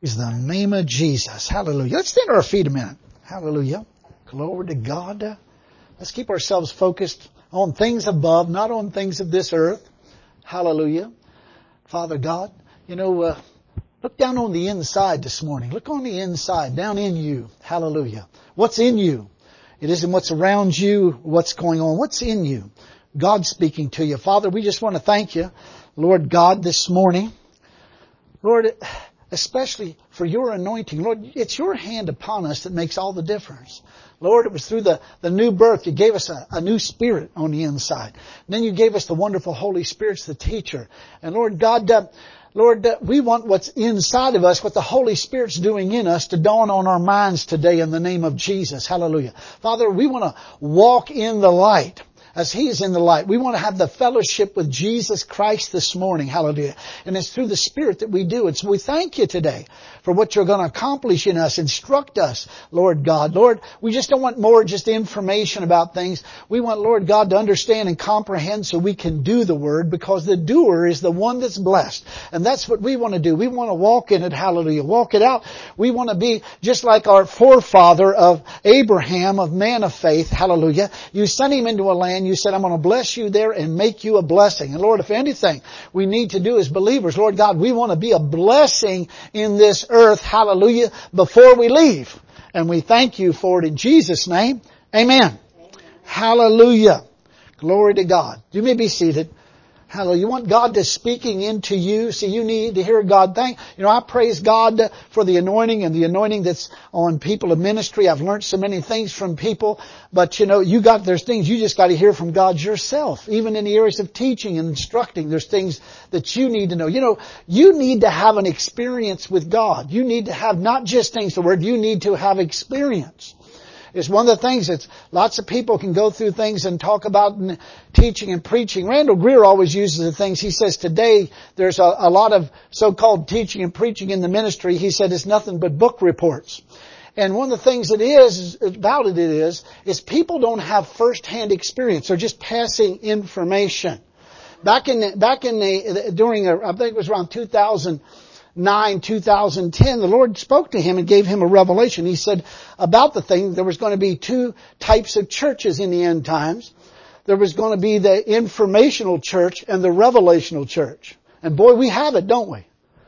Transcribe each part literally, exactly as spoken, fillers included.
Is the name of Jesus. Hallelujah. Let's stand on our feet a minute. Hallelujah. Glory to God. Let's keep ourselves focused on things above, not on things of this earth. Hallelujah. Father God, you know, uh, look down on the inside this morning. Look on the inside, down in you. Hallelujah. What's in you? It isn't what's around you, what's going on. What's in you? God speaking to you. Father, we just want to thank you, Lord God, this morning. Lord, especially for your anointing. Lord, it's your hand upon us that makes all the difference. Lord, it was through the, the new birth. You gave us a, a new spirit on the inside. And then you gave us the wonderful Holy Spirit, the teacher. And Lord God, uh, Lord, uh, we want what's inside of us, what the Holy Spirit's doing in us, to dawn on our minds today in the name of Jesus. Hallelujah. Father, we want to walk in the light as He is in the light. We want to have the fellowship with Jesus Christ this morning. Hallelujah. And it's through the Spirit that we do it. So we thank you today for what you're going to accomplish in us. Instruct us, Lord God. Lord, we just don't want more just information about things. We want, Lord God, to understand and comprehend so we can do the Word, because the doer is the one that's blessed. And that's what we want to do. We want to walk in it. Hallelujah. Walk it out. We want to be just like our forefather of Abraham, of man of faith. Hallelujah. You sent him into a land. You said, I'm going to bless you there and make you a blessing. And Lord, if anything we need to do as believers, Lord God, we want to be a blessing in this earth. Hallelujah. Before we leave. And we thank you for it in Jesus' name. Amen. Amen. Hallelujah. Glory to God. You may be seated. Hallelujah. You want God to speaking into you. See, you need to hear God. Thank, you know, I praise God for the anointing and the anointing that's on people of ministry. I've learned so many things from people, but you know, you got, there's things you just got to hear from God yourself. Even in the areas of teaching and instructing, there's things that you need to know. You know, you need to have an experience with God. You need to have not just things, the Word, you need to have experience. It's one of the things that lots of people can go through things and talk about in teaching and preaching. Randall Greer always uses the things. He says today there's a, a lot of so-called teaching and preaching in the ministry. He said it's nothing but book reports. And one of the things it is about it is, is people don't have first-hand experience. They're just passing information. Back in the, back in the, during, a, I think it was around two thousand nine, two thousand ten, the Lord spoke to him and gave him a revelation. He said about the thing, there was going to be two types of churches in the end times. There was going to be the informational church and the revelational church. And boy, we have it, don't we?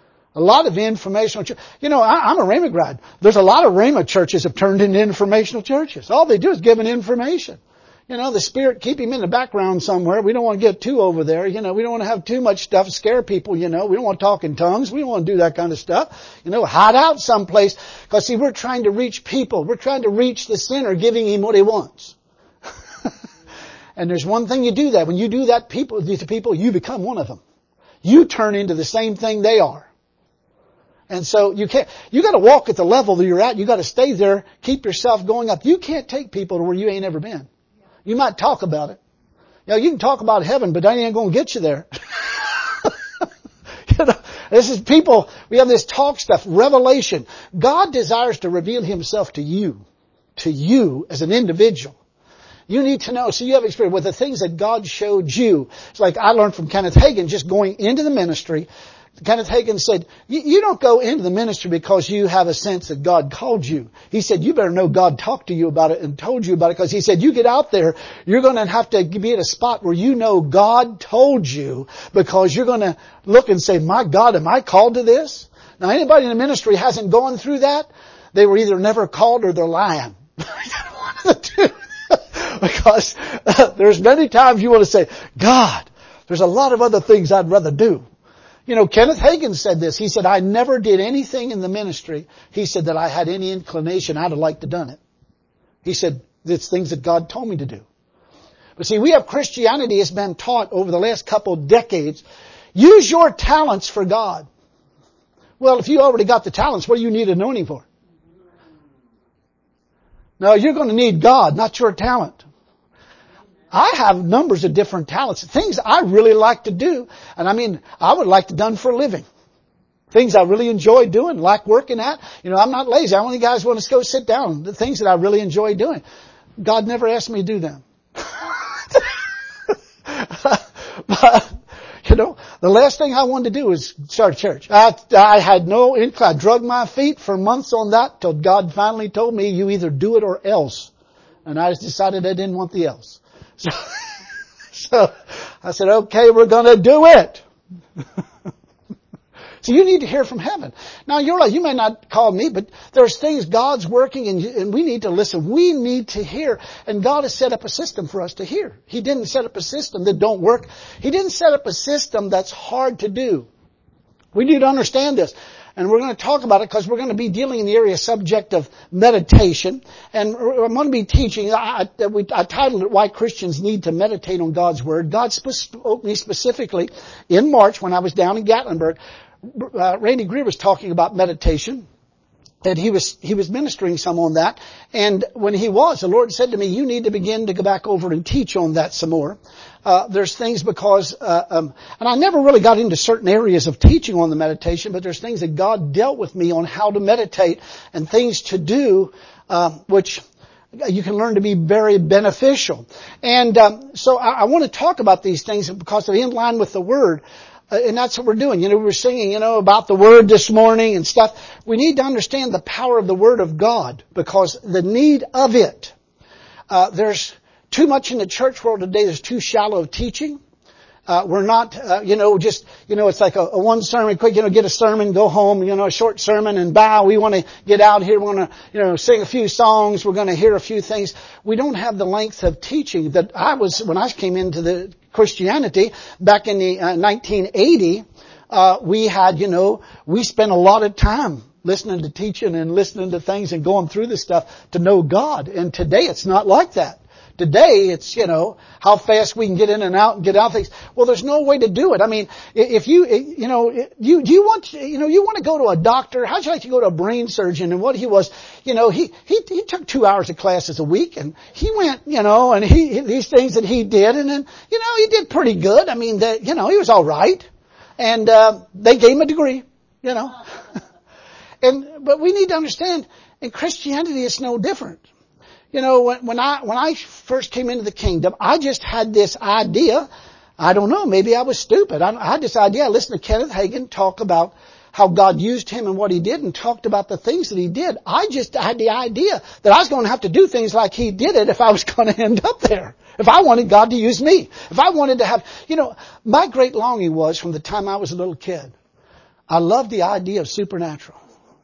A lot of informational church. You know, I, I'm a Rhema grad. There's a lot of Rhema churches have turned into informational churches. All they do is give an information. You know, the Spirit, keep Him in the background somewhere. We don't want to get too over there. You know, we don't want to have too much stuff, scare people, you know. We don't want to talk in tongues. We don't want to do that kind of stuff. You know, hide out someplace. Because, see, we're trying to reach people. We're trying to reach the sinner, giving him what he wants. And there's one thing you do that. When you do that people, to people, you become one of them. You turn into the same thing they are. And so you can't, you got to walk at the level that you're at. You got to stay there. Keep yourself going up. You can't take people to where you ain't ever been. You might talk about it. You know, you can talk about heaven, but that ain't going to get you there. You know, this is people, we have this talk stuff, revelation. God desires to reveal Himself to you, to you as an individual. You need to know, so you have experience with the things that God showed you. It's like I learned from Kenneth Hagin just going into the ministry. Kenneth Hagin said, you don't go into the ministry because you have a sense that God called you. He said, you better know God talked to you about it and told you about it, because he said, you get out there, you're going to have to be at a spot where you know God told you, because you're going to look and say, my God, am I called to this? Now, anybody in the ministry hasn't gone through that, they were either never called or they're lying. One of the two. Because uh, there's many times you want to say, God, there's a lot of other things I'd rather do. You know, Kenneth Hagin said this. He said, I never did anything in the ministry, he said, that I had any inclination I'd have liked to done it. He said, it's things that God told me to do. But see, we have Christianity has been taught over the last couple of decades, use your talents for God. Well, if you already got the talents, what do you need anointing for? No, you're going to need God, not your talent. I have numbers of different talents, things I really like to do. And I mean, I would like to done for a living. Things I really enjoy doing, like working at. You know, I'm not lazy. I only guys want to go sit down. The things that I really enjoy doing. God never asked me to do them. But, You know, the last thing I wanted to do was start a church. I, I had no incline. I drug my feet for months on that till God finally told me, you either do it or else. And I just decided I didn't want the else. So, so I said, okay, we're going to do it. So you need to hear from heaven. Now you're like, you may not call me, but there's things God's working and, and we need to listen. We need to hear. And God has set up a system for us to hear. He didn't set up a system that don't work. He didn't set up a system that's hard to do. We need to understand this. And we're going to talk about it because we're going to be dealing in the area subject of meditation. And I'm going to be teaching, I, I, we, I titled it, Why Christians Need to Meditate on God's Word. God spoke me specifically in March when I was down in Gatlinburg. Uh, Randy Greer was talking about meditation, and he was he was ministering some on that. And when he was, the Lord said to me, "You need to begin to go back over and teach on that some more." Uh, there's things because, uh, um, and I never really got into certain areas of teaching on the meditation, but there's things that God dealt with me on how to meditate and things to do, uh, which you can learn to be very beneficial. And um, so I, I want to talk about these things because they're in line with the Word. Uh, and that's what we're doing. You know, we were singing, you know, about the Word this morning and stuff. We need to understand the power of the Word of God because the need of it. Uh, there's too much in the church world today. There's too shallow of teaching. Uh, we're not, uh, you know, just, you know, it's like a, a one sermon, quick, you know, get a sermon, go home, you know, a short sermon and bow. We want to get out here. We want to, you know, sing a few songs. We're going to hear a few things. We don't have the length of teaching that I was, when I came into the Christianity back in the uh, nineteen eighty, uh, we had, you know, we spent a lot of time listening to teaching and listening to things and going through this stuff to know God. And today it's not like that. Today, it's, you know, how fast we can get in and out and get out things. Well, there's no way to do it. I mean, if you, you know, you, do you want, you know, you want to go to a doctor? How'd you like to go to a brain surgeon? And what he was, you know, he, he, he took two hours of classes a week and he went, you know, and he, these things that he did and then, you know, he did pretty good. I mean, that, you know, he was all right. And, uh, they gave him a degree, you know. and, but we need to understand in Christianity, it's no different. You know, when, when I, when I first came into the kingdom, I just had this idea. I don't know, maybe I was stupid. I, I had this idea. I listened to Kenneth Hagin talk about how God used him and what he did and talked about the things that he did. I just had the idea that I was going to have to do things like he did it if I was going to end up there. If I wanted God to use me. If I wanted to have, you know, my great longing was from the time I was a little kid. I loved the idea of supernatural.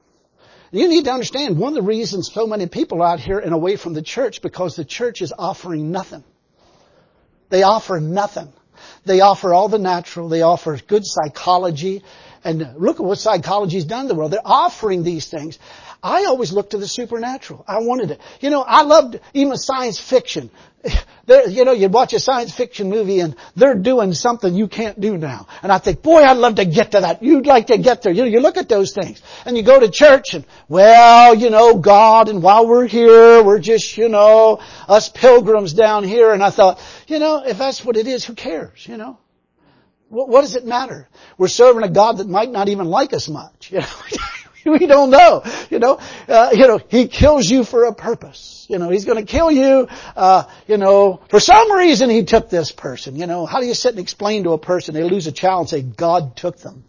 You need to understand one of the reasons so many people are out here and away from the church because the church is offering nothing. They offer nothing. They offer all the natural. They offer good psychology. And look at what psychology's done in the world. They're offering these things. I always looked to the supernatural. I wanted it. You know, I loved even science fiction. There, you know, you'd watch a science fiction movie and they're doing something you can't do now. And I think, boy, I'd love to get to that. You'd like to get there. You know, you look at those things and you go to church and, well, you know, God, and while we're here, we're just, you know, us pilgrims down here. And I thought, you know, if that's what it is, who cares, you know? What, what does it matter? We're serving a God that might not even like us much, you know? We don't know, you know, uh, you know, He kills you for a purpose. You know, He's going to kill you, uh, you know, for some reason He took this person. You know, how do you sit and explain to a person they lose a child and say, God took them?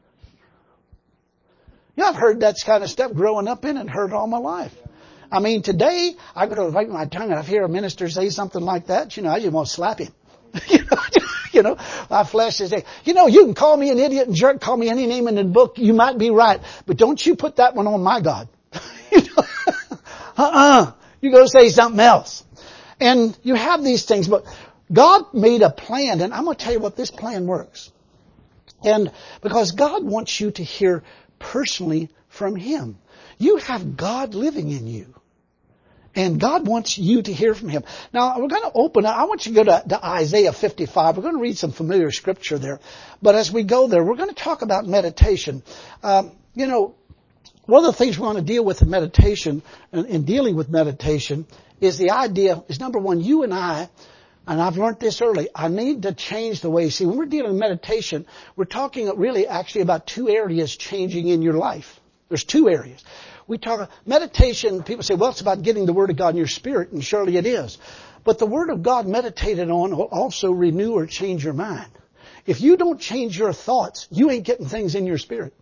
You know, I've heard that kind of stuff growing up in and heard it all my life. I mean, today, I go to bite my tongue and I hear a minister say something like that, you know, I just want to slap him. you know, you know, my flesh is saying, you know, you can call me an idiot and jerk, call me any name in the book, you might be right, but don't you put that one on my God. you know? uh-uh. You go say something else. And you have these things, but God made a plan, and I'm going to tell you what this plan works. And because God wants you to hear personally from Him. You have God living in you. And God wants you to hear from Him. Now, we're going to open up. I want you to go to, to Isaiah fifty-five. We're going to read some familiar scripture there. But as we go there, we're going to talk about meditation. Um, you know, one of the things we want to deal with in meditation, in, in dealing with meditation, is the idea, is number one, you and I, and I've learned this early, I need to change the way. See, when we're dealing with meditation, we're talking really actually about two areas changing in your life. There's two areas. We talk meditation, people say, well, it's about getting the Word of God in your spirit, and surely it is. But the Word of God meditated on will also renew or change your mind. If you don't change your thoughts, you ain't getting things in your spirit.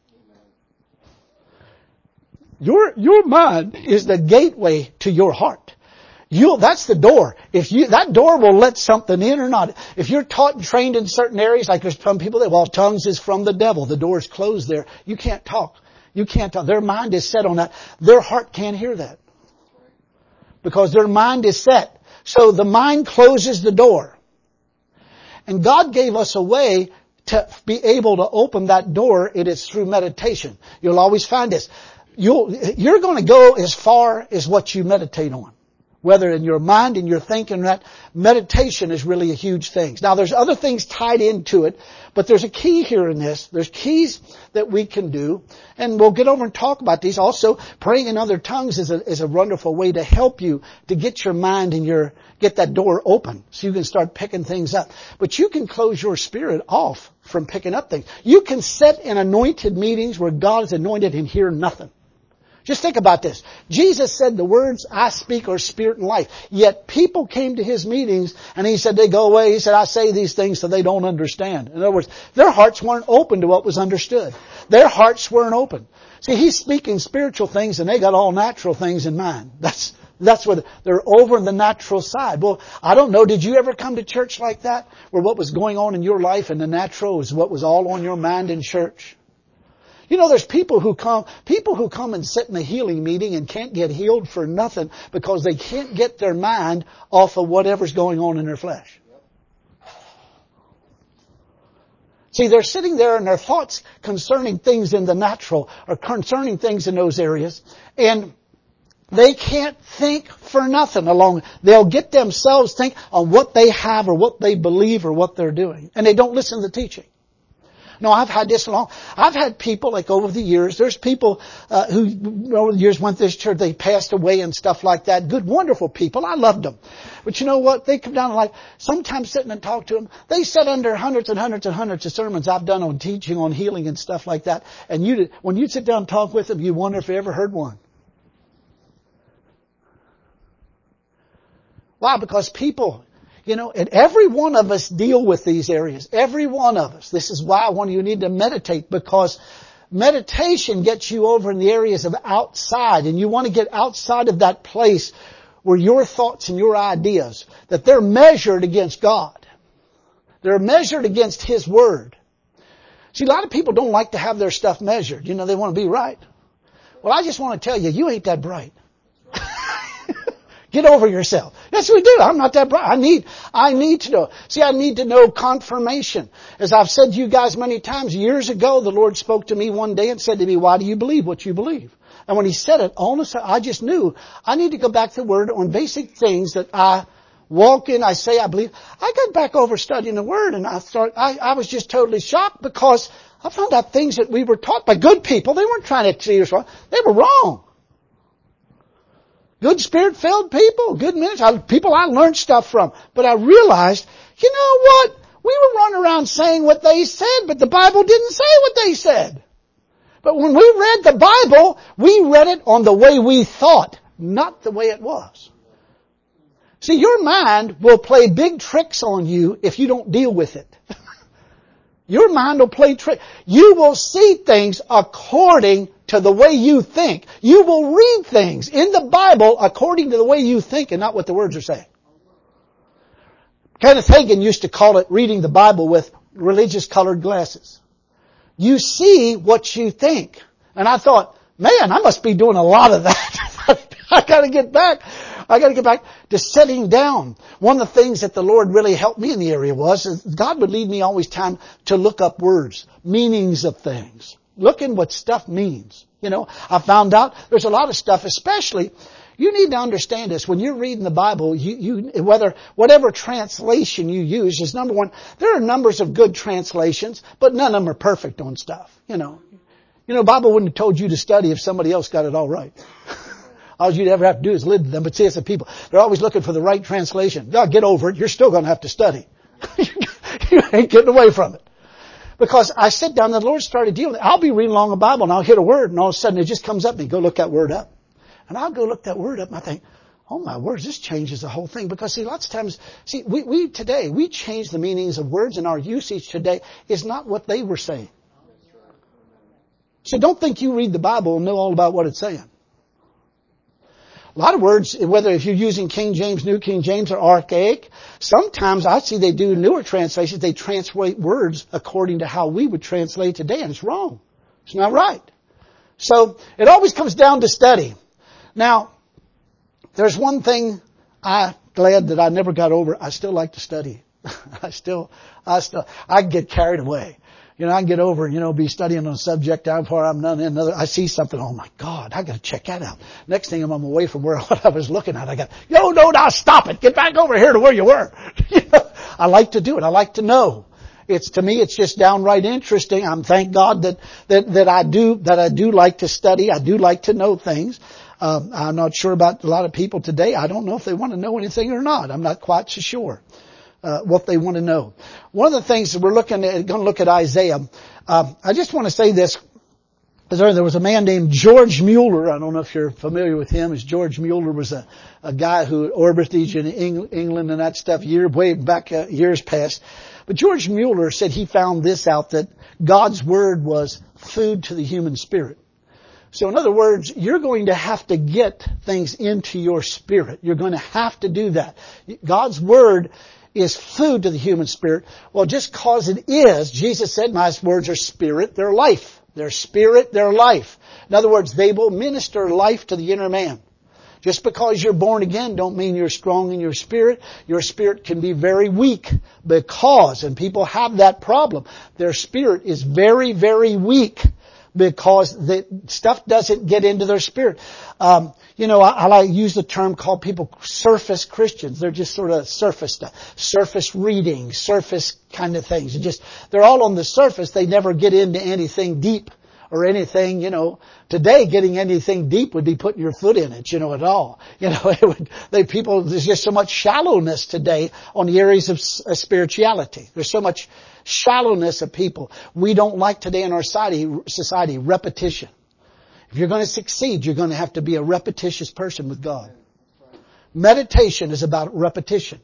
Your, your mind is the gateway to your heart. You, that's the door. If you, that door will let something in or not. If you're taught and trained in certain areas, like there's some people that, well, tongues is from the devil. The door is closed there. You can't talk. You can't talk. Their mind is set on that. Their heart can't hear that. Because their mind is set. So the mind closes the door. And God gave us a way to be able to open that door. It is through meditation. You'll always find this. You'll, you're going to go as far as what you meditate on. Whether in your mind and your thinking, that meditation is really a huge thing. Now there's other things tied into it, but there's a key here in this. There's keys that we can do, and we'll get over and talk about these. Also, praying in other tongues is a, is a wonderful way to help you to get your mind and your, get that door open so you can start picking things up. But you can close your spirit off from picking up things. You can sit in anointed meetings where God is anointed and hear nothing. Just think about this. Jesus said the words I speak are spirit and life. Yet people came to His meetings and He said they go away. He said I say these things so they don't understand. In other words, their hearts weren't open to what was understood. Their hearts weren't open. See, He's speaking spiritual things and they got all natural things in mind. That's, that's what, they're over in the natural side. Well, I don't know, did you ever come to church like that? Where what was going on in your life and the natural is what was all on your mind in church? You know, there's people who come, people who come and sit in a healing meeting and can't get healed for nothing because they can't get their mind off of whatever's going on in their flesh. See, they're sitting there and their thoughts concerning things in the natural or concerning things in those areas, and they can't think for nothing along. They'll get themselves think on what they have or what they believe or what they're doing, and they don't listen to the teaching. No, I've had this long. I've had people like over the years. There's people uh, who over the years went to this church. They passed away and stuff like that. Good, wonderful people. I loved them. But you know what? They come down and like sometimes sitting and talk to them. They sat under hundreds and hundreds and hundreds of sermons I've done on teaching on healing and stuff like that. And you, when you sit down and talk with them, you wonder if you ever heard one. Why? Because people. You know, and every one of us deal with these areas. Every one of us. This is why I want you need to meditate, because meditation gets you over in the areas of outside, and you want to get outside of that place where your thoughts and your ideas, that they're measured against God. They're measured against His Word. See, a lot of people don't like to have their stuff measured. You know, they want to be right. Well, I just want to tell you, you ain't that bright. Get over yourself. Yes, we do. I'm not that bright. I need, I need to know. See, I need to know confirmation. As I've said to you guys many times, years ago, the Lord spoke to me one day and said to me, why do you believe what you believe? And when He said it, all of a sudden, I just knew I need to go back to the Word on basic things that I walk in, I say I believe. I got back over studying the Word and I start, I, I was just totally shocked because I found out things that we were taught by good people. They weren't trying to see us wrong. They were wrong. Good Spirit-filled people, good ministers, people I learned stuff from. But I realized, you know what? We were running around saying what they said, but the Bible didn't say what they said. But when we read the Bible, we read it on the way we thought, not the way it was. See, your mind will play big tricks on you if you don't deal with it. Your mind will play tricks. You will see things according to the way you think. You will read things in the Bible according to the way you think and not what the words are saying. Kenneth Hagin used to call it reading the Bible with religious colored glasses. You see what you think. And I thought, man, I must be doing a lot of that. I gotta get back. I gotta get back to sitting down. One of the things that the Lord really helped me in the area was is God would lead me always time to look up words, meanings of things. Looking what stuff means. You know, I found out there's a lot of stuff, especially, you need to understand this. When you're reading the Bible, you, you, whether, whatever translation you use is number one, there are numbers of good translations, but none of them are perfect on stuff. You know, you know, the Bible wouldn't have told you to study if somebody else got it all right. All you'd ever have to do is live to them. But see, it's the people. They're always looking for the right translation. No, get over it. You're still going to have to study. You ain't getting away from it. Because I sit down and the Lord started dealing. I'll be reading along a Bible and I'll hit a word and all of a sudden it just comes up to me. Go look that word up. And I'll go look that word up and I think, oh my words, this changes the whole thing. Because see, lots of times, see, we, we today, we change the meanings of words, and our usage today is not what they were saying. So don't think you read the Bible and know all about what it's saying. A lot of words, whether if you're using King James, New King James, or Archaic, sometimes I see they do newer translations, they translate words according to how we would translate today, and it's wrong. It's not right. So it always comes down to study. Now, there's one thing I'm glad that I never got over. I still like to study. I still, I still, I get carried away. You know, I can get over, you know, be studying on a subject down far I'm none another. I see something, oh my God, I got to check that out. Next thing I'm away from where what I was looking at. I got, yo, no, now stop it. Get back over here to where you were. You know, I like to do it. I like to know. It's, to me, it's just downright interesting. I'm thank God that, that, that I do, that I do like to study. I do like to know things. Um, I'm not sure about a lot of people today. I don't know if they want to know anything or not. I'm not quite so sure. Uh, what they want to know. One of the things that we're looking at, going to look at Isaiah. Um, I just want to say this. There was a man named George Mueller. I don't know if you're familiar with him. As George Mueller was a, a guy who orbited in England and that stuff year way back uh, years past. But George Mueller said he found this out, that God's word was food to the human spirit. So in other words, you're going to have to get things into your spirit. You're going to have to do that. God's word is food to the human spirit. Well, just cause it is, Jesus said, my words are spirit, they're life. They're spirit, they're life. In other words, they will minister life to the inner man. Just because you're born again don't mean you're strong in your spirit. Your spirit can be very weak because, and people have that problem, their spirit is very, very weak because the stuff doesn't get into their spirit. Um, you know, I, I like use the term called people surface Christians. They're just sort of surface stuff, surface reading, surface kind of things. It just they're all on the surface. They never get into anything deep or anything. You know, today getting anything deep would be putting your foot in it. You know, at all. You know, it would. They people. There's just so much shallowness today on the areas of uh, spirituality. There's so much shallowness of people. We don't like today in our society, society repetition. If you're going to succeed, you're going to have to be a repetitious person with God. Meditation is about repetition.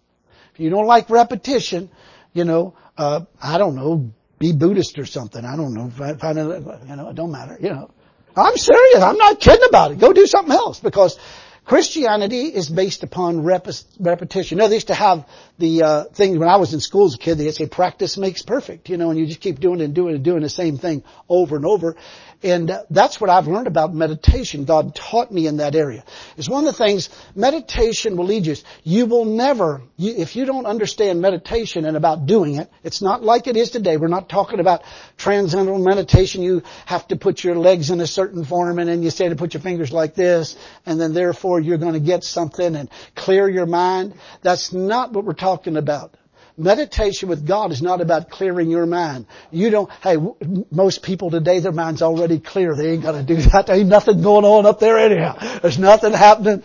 If you don't like repetition, you know, uh, I don't know, be Buddhist or something. I don't know. Find a, you know, it don't matter. You know, I'm serious. I'm not kidding about it. Go do something else, because Christianity is based upon rep- repetition. You know, they used to have the uh, thing when I was in school as a kid. They'd say practice makes perfect, you know, and you just keep doing it and doing it and doing the same thing over and over. And uh, that's what I've learned about meditation. God taught me in that area. It's one of the things, meditation will lead you. You will never, you, if you don't understand meditation and about doing it, it's not like it is today. We're not talking about transcendental meditation. You have to put your legs in a certain form and then you say to put your fingers like this and then therefore you're going to get something and clear your mind. That's not what we're talking about. Meditation with God is not about clearing your mind. You don't, hey, w- most people today, their mind's already clear. They ain't got to do that. There ain't nothing going on up there anyhow. There's nothing happening.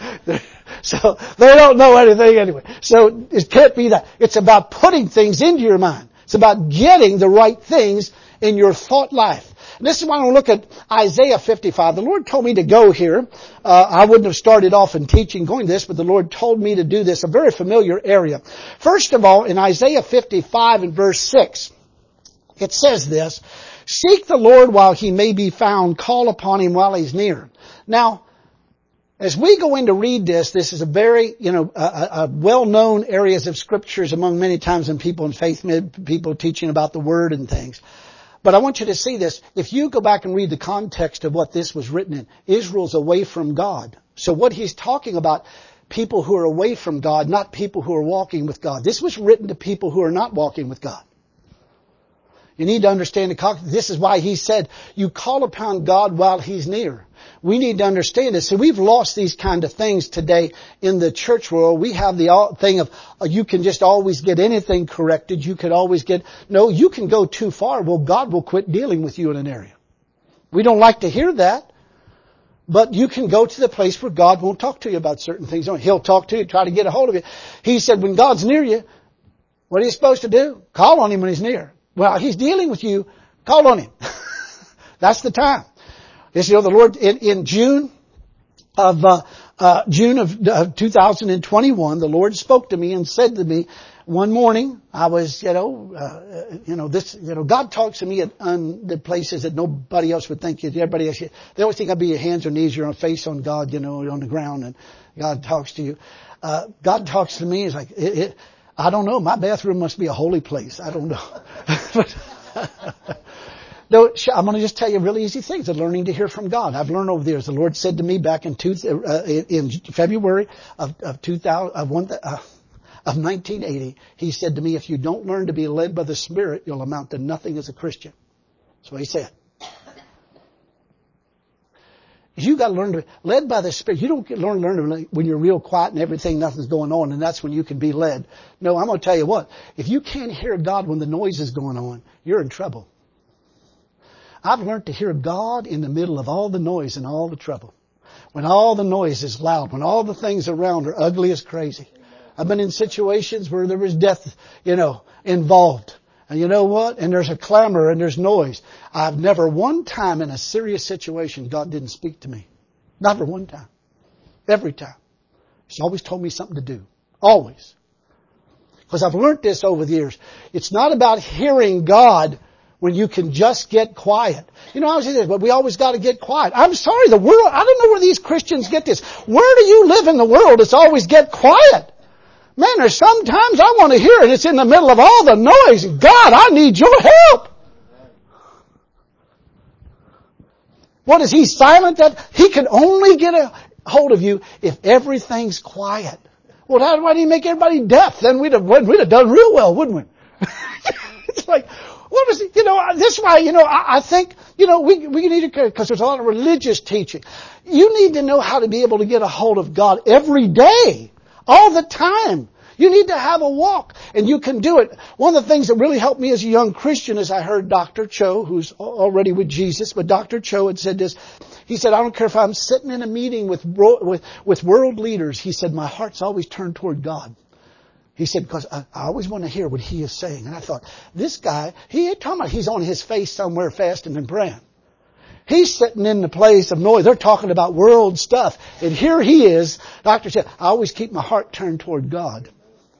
So they don't know anything anyway. So it can't be that. It's about putting things into your mind. It's about getting the right things in your thought life. And this is why I want to look at Isaiah fifty-five. The Lord told me to go here. Uh, I wouldn't have started off in teaching going this, but the Lord told me to do this, a very familiar area. First of all, in Isaiah fifty-five and verse six, it says this, seek the Lord while he may be found, call upon him while he's near. Now, as we go in to read this, this is a very, you know, a, a well-known areas of scriptures among many times in people in faith, people teaching about the word and things. But I want you to see this. If you go back and read the context of what this was written in, Israel's away from God. So what he's talking about, people who are away from God, not people who are walking with God. This was written to people who are not walking with God. You need to understand the context. This is why he said, you call upon God while he's near. We need to understand this. So we've lost these kind of things today in the church world. We have the thing of uh, you can just always get anything corrected. You could always get, no, you can go too far. Well, God will quit dealing with you in an area. We don't like to hear that. But you can go to the place where God won't talk to you about certain things. He'll talk to you, try to get a hold of you. He said when God's near you, what are you supposed to do? Call on him when he's near. Well, he's dealing with you. Call on him. That's the time. Yes, you know, the Lord, in, in June of, uh, uh, June of uh, two thousand twenty-one, the Lord spoke to me and said to me, one morning, I was, you know, uh, you know, this, you know, God talks to me at um, the places that nobody else would think. Everybody else, they always think I'd be your hands or knees, your face on God, you know, on the ground, and God talks to you. Uh, God talks to me. It's like, it, it, I don't know. My bathroom must be a holy place. I don't know. But, no, I'm going to just tell you really easy things of learning to hear from God. I've learned over the years. The Lord said to me back in two, uh, in February of, of two thousand, of one, uh, of nineteen eighty, He said to me, if you don't learn to be led by the Spirit, you'll amount to nothing as a Christian. That's what He said. You got to learn to be led by the Spirit. You don't get learn learn to, when you're real quiet and everything, nothing's going on, and that's when you can be led. No, I'm going to tell you what. If you can't hear God when the noise is going on, you're in trouble. I've learned to hear God in the middle of all the noise and all the trouble. When all the noise is loud, when all the things around are ugly as crazy. I've been in situations where there was death, you know, involved. And you know what? And there's a clamor and there's noise. I've never one time in a serious situation God didn't speak to me. Never one time. Every time. He's always told me something to do. Always. Because I've learned this over the years. It's not about hearing God when you can just get quiet. You know, I was saying this, but we always got to get quiet. I'm sorry, the world, I don't know where these Christians get this. Where do you live in the world? It's always get quiet. Man, there's sometimes I want to hear it. It's in the middle of all the noise. God, I need your help. What is He silent? That He can only get a hold of you if everything's quiet. Well, how, why do you make everybody deaf? Then we'd have, we'd have done real well, wouldn't we? It's like, what was it? You know, this is why, you know, I, I think, you know, we, we need to, because there's a lot of religious teaching. You need to know how to be able to get a hold of God every day, all the time. You need to have a walk, and you can do it. One of the things that really helped me as a young Christian is I heard Doctor Cho, who's already with Jesus, but Doctor Cho had said this. He said, I don't care if I'm sitting in a meeting with, with, with world leaders. He said, my heart's always turned toward God. He said, because I, I always want to hear what He is saying. And I thought, this guy, he ain't talking about he's on his face somewhere fasting and praying. He's sitting in the place of noise. They're talking about world stuff. And here he is. Doctor said, I always keep my heart turned toward God.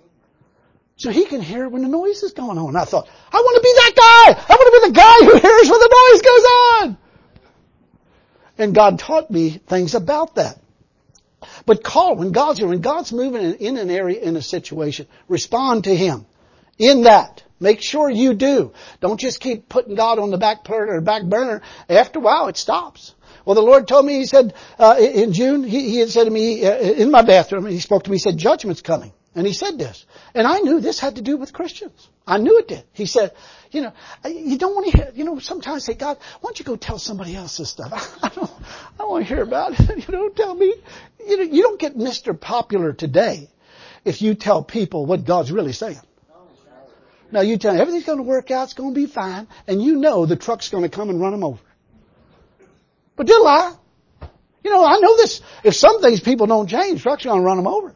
So he can hear when the noise is going on. I thought, I want to be that guy. I want to be the guy who hears when the noise goes on. And God taught me things about that. But call when God's here, when God's moving in, in an area, in a situation, respond to Him in that. Make sure you do. Don't just keep putting God on the back burner or back burner. After a while, it stops. Well, the Lord told me, He said, uh, in June, he, he had said to me, uh, in my bathroom, He spoke to me, He said, judgment's coming. And He said this. And I knew this had to do with Christians. I knew it did. He said, you know, you don't want to hear, you know, sometimes I say, God, why don't you go tell somebody else this stuff? I, I don't, I don't want to hear about it. You know, tell me. You know, you don't get Mister Popular today if you tell people what God's really saying. Now you tell them everything's going to work out, it's going to be fine, and you know the truck's going to come and run them over. But they'll lie. You know, I know this. If some things people don't change, trucks are going to run them over.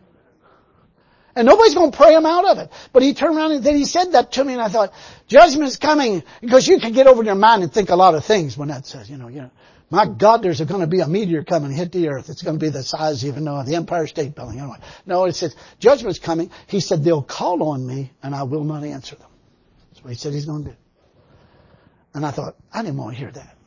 And nobody's going to pray them out of it. But he turned around and then he said that to me, and I thought, judgment is coming, because you can get over in your mind and think a lot of things when that says, you know, you know, my God, there's going to be a meteor coming and hit the earth. It's going to be the size even of the Empire State Building. Anyway, no, it says judgment's coming. He said they'll call on me and I will not answer them. That's what He said He's going to do. And I thought, I didn't want to hear that.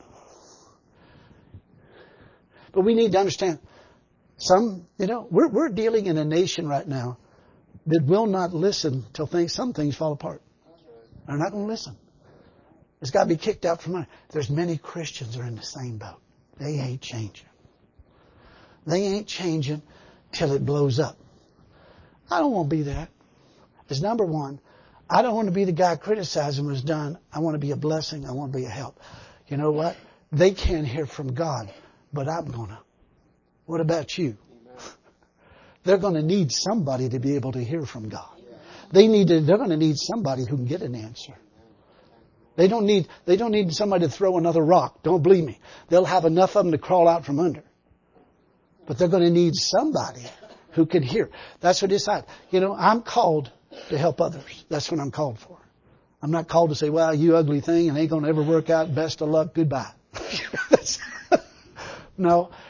But we need to understand, some, you know, we're we're dealing in a nation right now that will not listen till things, some things fall apart. They're not going to listen. It's got to be kicked out from under. There's many Christians that are in the same boat. They ain't changing. They ain't changing till it blows up. I don't want to be that. As number one, I don't want to be the guy criticizing what's done. I want to be a blessing. I want to be a help. You know what? They can't hear from God, but I'm going to. What about you? They're going to need somebody to be able to hear from God. They need to, they're going to need somebody who can get an answer. They don't need, they don't need somebody to throw another rock. Don't believe me. They'll have enough of them to crawl out from under. But they're going to need somebody who can hear. That's what it's like. You know, I'm called to help others. That's what I'm called for. I'm not called to say, well, you ugly thing, and ain't going to ever work out. Best of luck. Goodbye. No.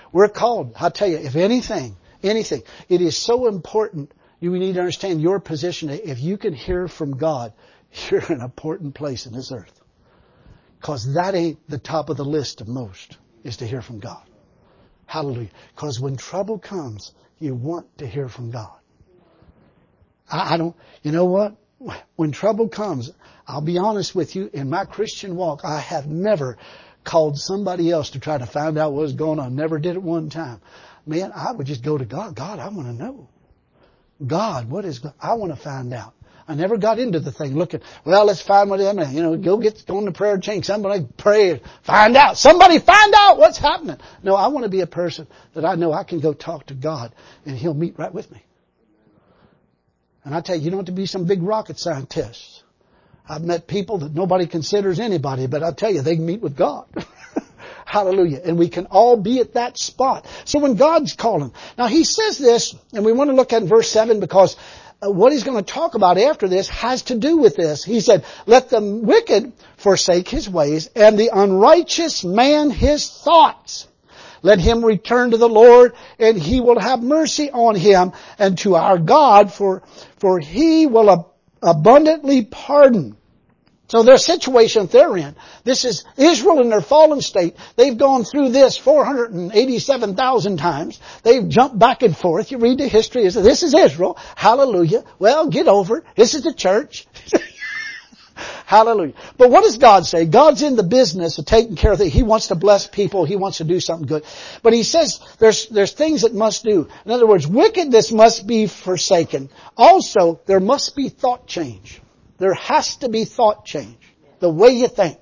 We're called. I'll tell you, if anything, anything, it is so important. You need to understand your position. If you can hear from God, you're in an important place in this earth. Because that ain't the top of the list of most, is to hear from God. Hallelujah. Because when trouble comes, you want to hear from God. I, I don't, you know what? When trouble comes, I'll be honest with you, in my Christian walk, I have never called somebody else to try to find out what was going on. Never did it one time. Man, I would just go to God. God, I want to know. God, what is God? I want to find out. I never got into the thing looking, well, let's find what I'm, you know, go get on the prayer chain. Somebody pray, find out. Somebody find out what's happening. No, I want to be a person that I know I can go talk to God and He'll meet right with me. And I tell you, you don't have to be some big rocket scientist. I've met people that nobody considers anybody, but I tell you, they can meet with God. Hallelujah. And we can all be at that spot. So when God's calling. Now He says this, and we want to look at verse seven because uh, what He's going to talk about after this has to do with this. He said, let the wicked forsake his ways and the unrighteous man his thoughts. Let him return to the Lord, and He will have mercy on him, and to our God, for, for He will ab- abundantly pardon. So their situation they're in, this is Israel in their fallen state. They've gone through this four hundred eighty-seven thousand times. They've jumped back and forth. You read the history. This is Israel. Hallelujah. Well, get over it. This is the church. Hallelujah. But what does God say? God's in the business of taking care of it. He wants to bless people. He wants to do something good. But He says there's, there's things that must do. In other words, wickedness must be forsaken. Also, there must be thought change. There has to be thought change. The way you think.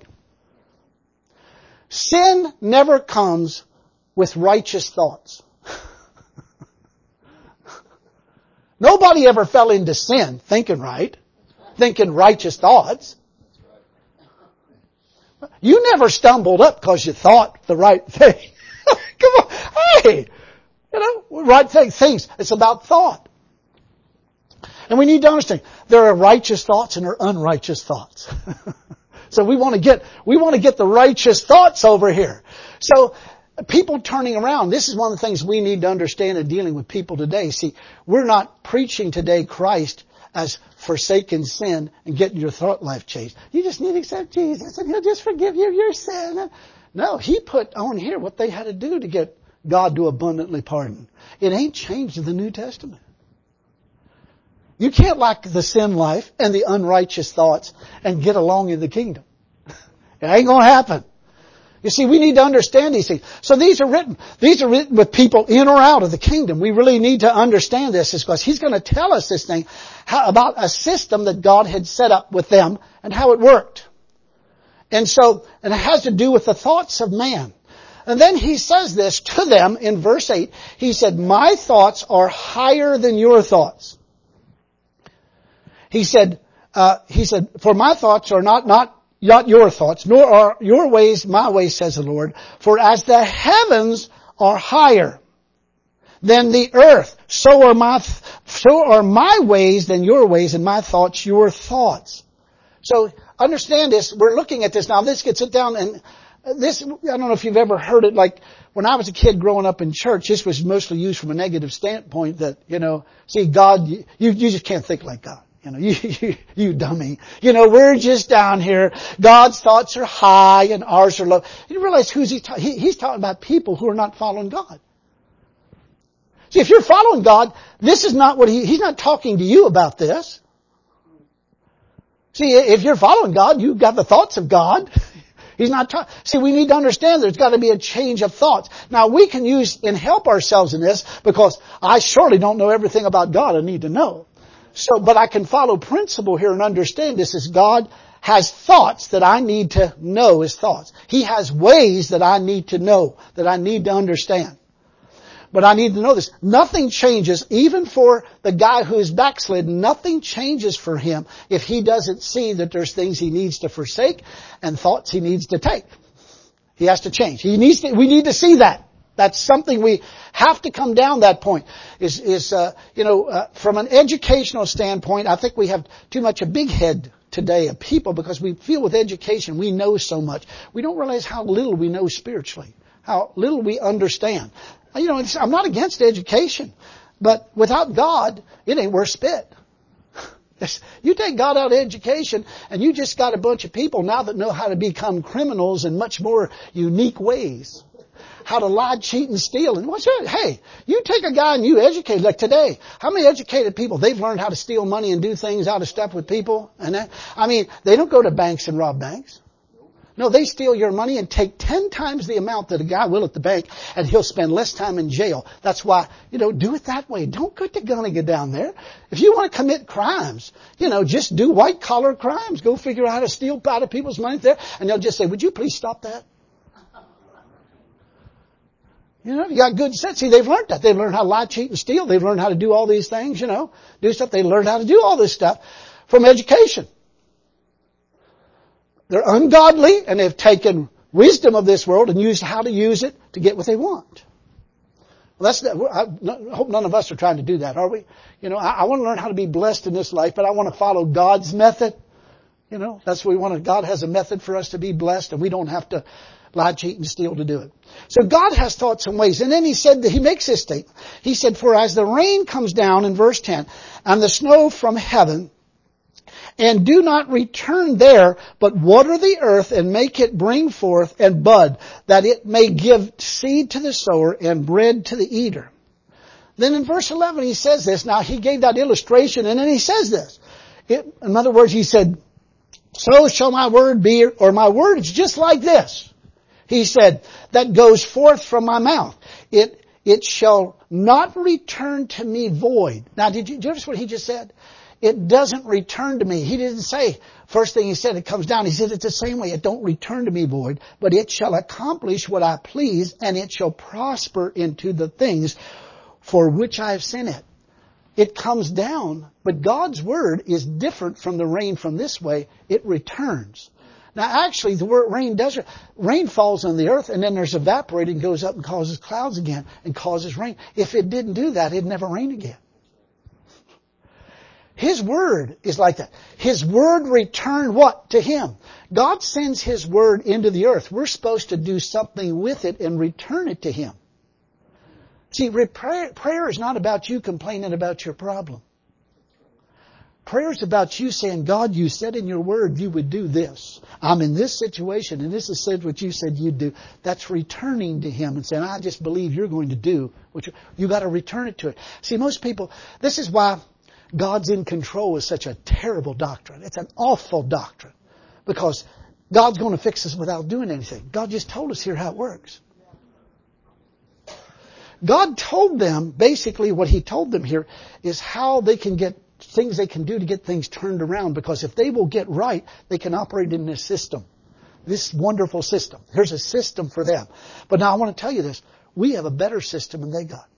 Sin never comes with righteous thoughts. Nobody ever fell into sin thinking right, thinking righteous thoughts. You never stumbled up because you thought the right thing. Come on. Hey! You know, right thing, things. It's about thought. And we need to understand, there are righteous thoughts and there are unrighteous thoughts. So we want to get, we want to get the righteous thoughts over here. So, people turning around, this is one of the things we need to understand in dealing with people today. See, we're not preaching today Christ as forsaking sin and getting your thought life changed. You just need to accept Jesus and He'll just forgive you of your sin. No, He put on here what they had to do to get God to abundantly pardon. It ain't changed in the New Testament. You can't lack the sin life and the unrighteous thoughts and get along in the kingdom. It ain't going to happen. You see, we need to understand these things. So these are written, these are written with people in or out of the kingdom. We really need to understand this because He's going to tell us this thing how, about a system that God had set up with them and how it worked. And so, and it has to do with the thoughts of man. And then He says this to them in verse eight. He said, my thoughts are higher than your thoughts. He said, uh, he said, for my thoughts are not, not, not your thoughts, nor are your ways my ways, says the Lord. For as the heavens are higher than the earth, so are my, so are my ways than your ways, and my thoughts your thoughts. So understand this. We're looking at this now. This gets it down, and this, I don't know if you've ever heard it, like when I was a kid growing up in church, this was mostly used from a negative standpoint that, you know, see, God, you, you just can't think like God. You know, you, you, you dummy. You know, we're just down here. God's thoughts are high and ours are low. You realize who's he, ta- he He's talking about people who are not following God. See, if you're following God, this is not what he, He's not talking to you about this. See, if you're following God, you've got the thoughts of God. He's not talking. See, we need to understand there's got to be a change of thoughts. Now, we can use and help ourselves in this because I surely don't know everything about God I need to know. So, but I can follow principle here and understand this is God has thoughts that I need to know His thoughts. He has ways that I need to know, that I need to understand. But I need to know this. Nothing changes, even for the guy who is backslidden, nothing changes for him if he doesn't see that there's things he needs to forsake and thoughts he needs to take. He has to change. He needs to, we need to see that. That's something we have to come down that point. Is, is uh, you know, uh, from an educational standpoint, I think we have too much a big head today of people because we feel with education we know so much. We don't realize how little we know spiritually, how little we understand. You know, it's, I'm not against education, but without God, it ain't worth spit. You take God out of education and you just got a bunch of people now that know how to become criminals in much more unique ways. How to lie, cheat, and steal. And what's that? Hey, you take a guy and you educate, like today, how many educated people, they've learned how to steal money and do things out of step with people? And that, I mean, they don't go to banks and rob banks. No, they steal your money and take ten times the amount that a guy will at the bank, and he'll spend less time in jail. That's why, you know, do it that way. Don't put the gun and get down there. If you want to commit crimes, you know, just do white collar crimes. Go figure out how to steal out of people's money there. And they'll just say, would you please stop that? You know, you got good sense. See, they've learned that. They've learned how to lie, cheat, and steal. They've learned how to do all these things, you know, do stuff. They learned how to do all this stuff from education. They're ungodly, and they've taken wisdom of this world and used how to use it to get what they want. Well, that's. I hope none of us are trying to do that, are we? You know, I, I want to learn how to be blessed in this life, but I want to follow God's method. You know, that's what we want. God has a method for us to be blessed, and we don't have to lie, cheat, and steal to do it. So God has taught some ways. And then he said that he makes this statement. He said, for as the rain comes down in verse ten, and the snow from heaven, and do not return there, but water the earth and make it bring forth and bud, that it may give seed to the sower and bread to the eater. Then in verse eleven he says this. Now he gave that illustration and then he says this. It, in other words, he said, so shall my word be, or my word is just like this. He said, that goes forth from my mouth. It, it shall not return to me void. Now did you, did you notice what he just said? It doesn't return to me. He didn't say, first thing he said, it comes down. He said it's the same way. It don't return to me void, but it shall accomplish what I please, and it shall prosper into the things for which I have sent it. It comes down, but God's word is different from the rain from this way. It returns. Now actually the word rain does, rain falls on the earth and then there's evaporating, goes up and causes clouds again and causes rain. If it didn't do that, it'd never rain again. His word is like that. His word returned what? To him. God sends his word into the earth. We're supposed to do something with it and return it to him. See, prayer, prayer is not about you complaining about your problem. Prayer is about you saying, God, you said in your word you would do this. I'm in this situation and this is said what you said you'd do. That's returning to him and saying, I just believe you're going to do what you, you got to return it to it. See, most people, this is why God's in control is such a terrible doctrine. It's an awful doctrine because God's going to fix us without doing anything. God just told us here how it works. God told them, basically what he told them here is how they can get things they can do to get things turned around, because if they will get right, they can operate in this system. This wonderful system. Here's a system for them. But now I want to tell you this. We have a better system than they got.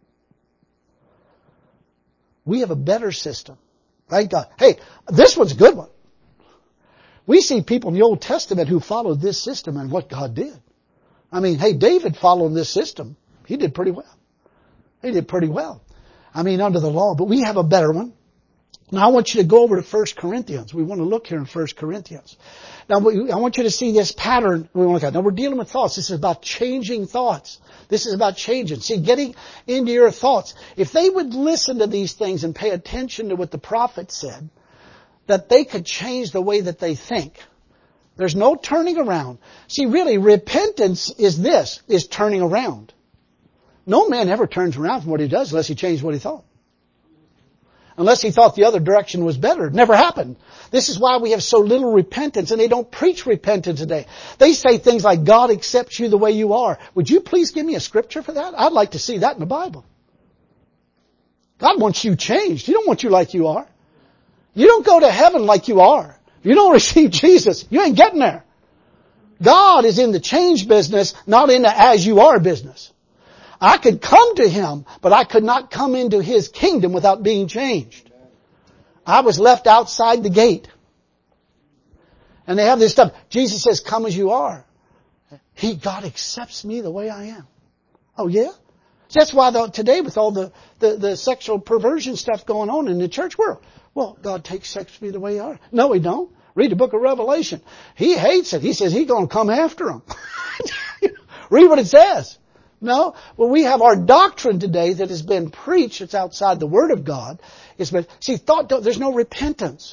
We have a better system. Thank God. Hey, this one's a good one. We see people in the Old Testament who followed this system and what God did. I mean, hey, David followed this system. He did pretty well. He did pretty well. I mean, under the law. But we have a better one. Now I want you to go over to First Corinthians. We want to look here in First Corinthians. Now I want you to see this pattern we want to look at. Now we're dealing with thoughts. This is about changing thoughts. This is about changing. See, getting into your thoughts. If they would listen to these things and pay attention to what the prophet said, that they could change the way that they think. There's no turning around. See, really, repentance is this, is turning around. No man ever turns around from what he does unless he changed what he thought. Unless he thought the other direction was better. It never happened. This is why we have so little repentance, and they don't preach repentance today. They say things like, God accepts you the way you are. Would you please give me a scripture for that? I'd like to see that in the Bible. God wants you changed. He don't want you like you are. You don't go to heaven like you are. If you don't receive Jesus, you ain't getting there. God is in the change business, not in the as you are business. I could come to him, but I could not come into his kingdom without being changed. I was left outside the gate. And they have this stuff. Jesus says, come as you are. He, God accepts me the way I am. Oh yeah? That's why the, today with all the, the, the sexual perversion stuff going on in the church world. Well, God takes sex me the way you are. No, he don't. Read the book of Revelation. He hates it. He says he's going to come after them. Read what it says. No. Well, we have our doctrine today that has been preached. It's outside the Word of God. It's been, see, thought, there's no repentance.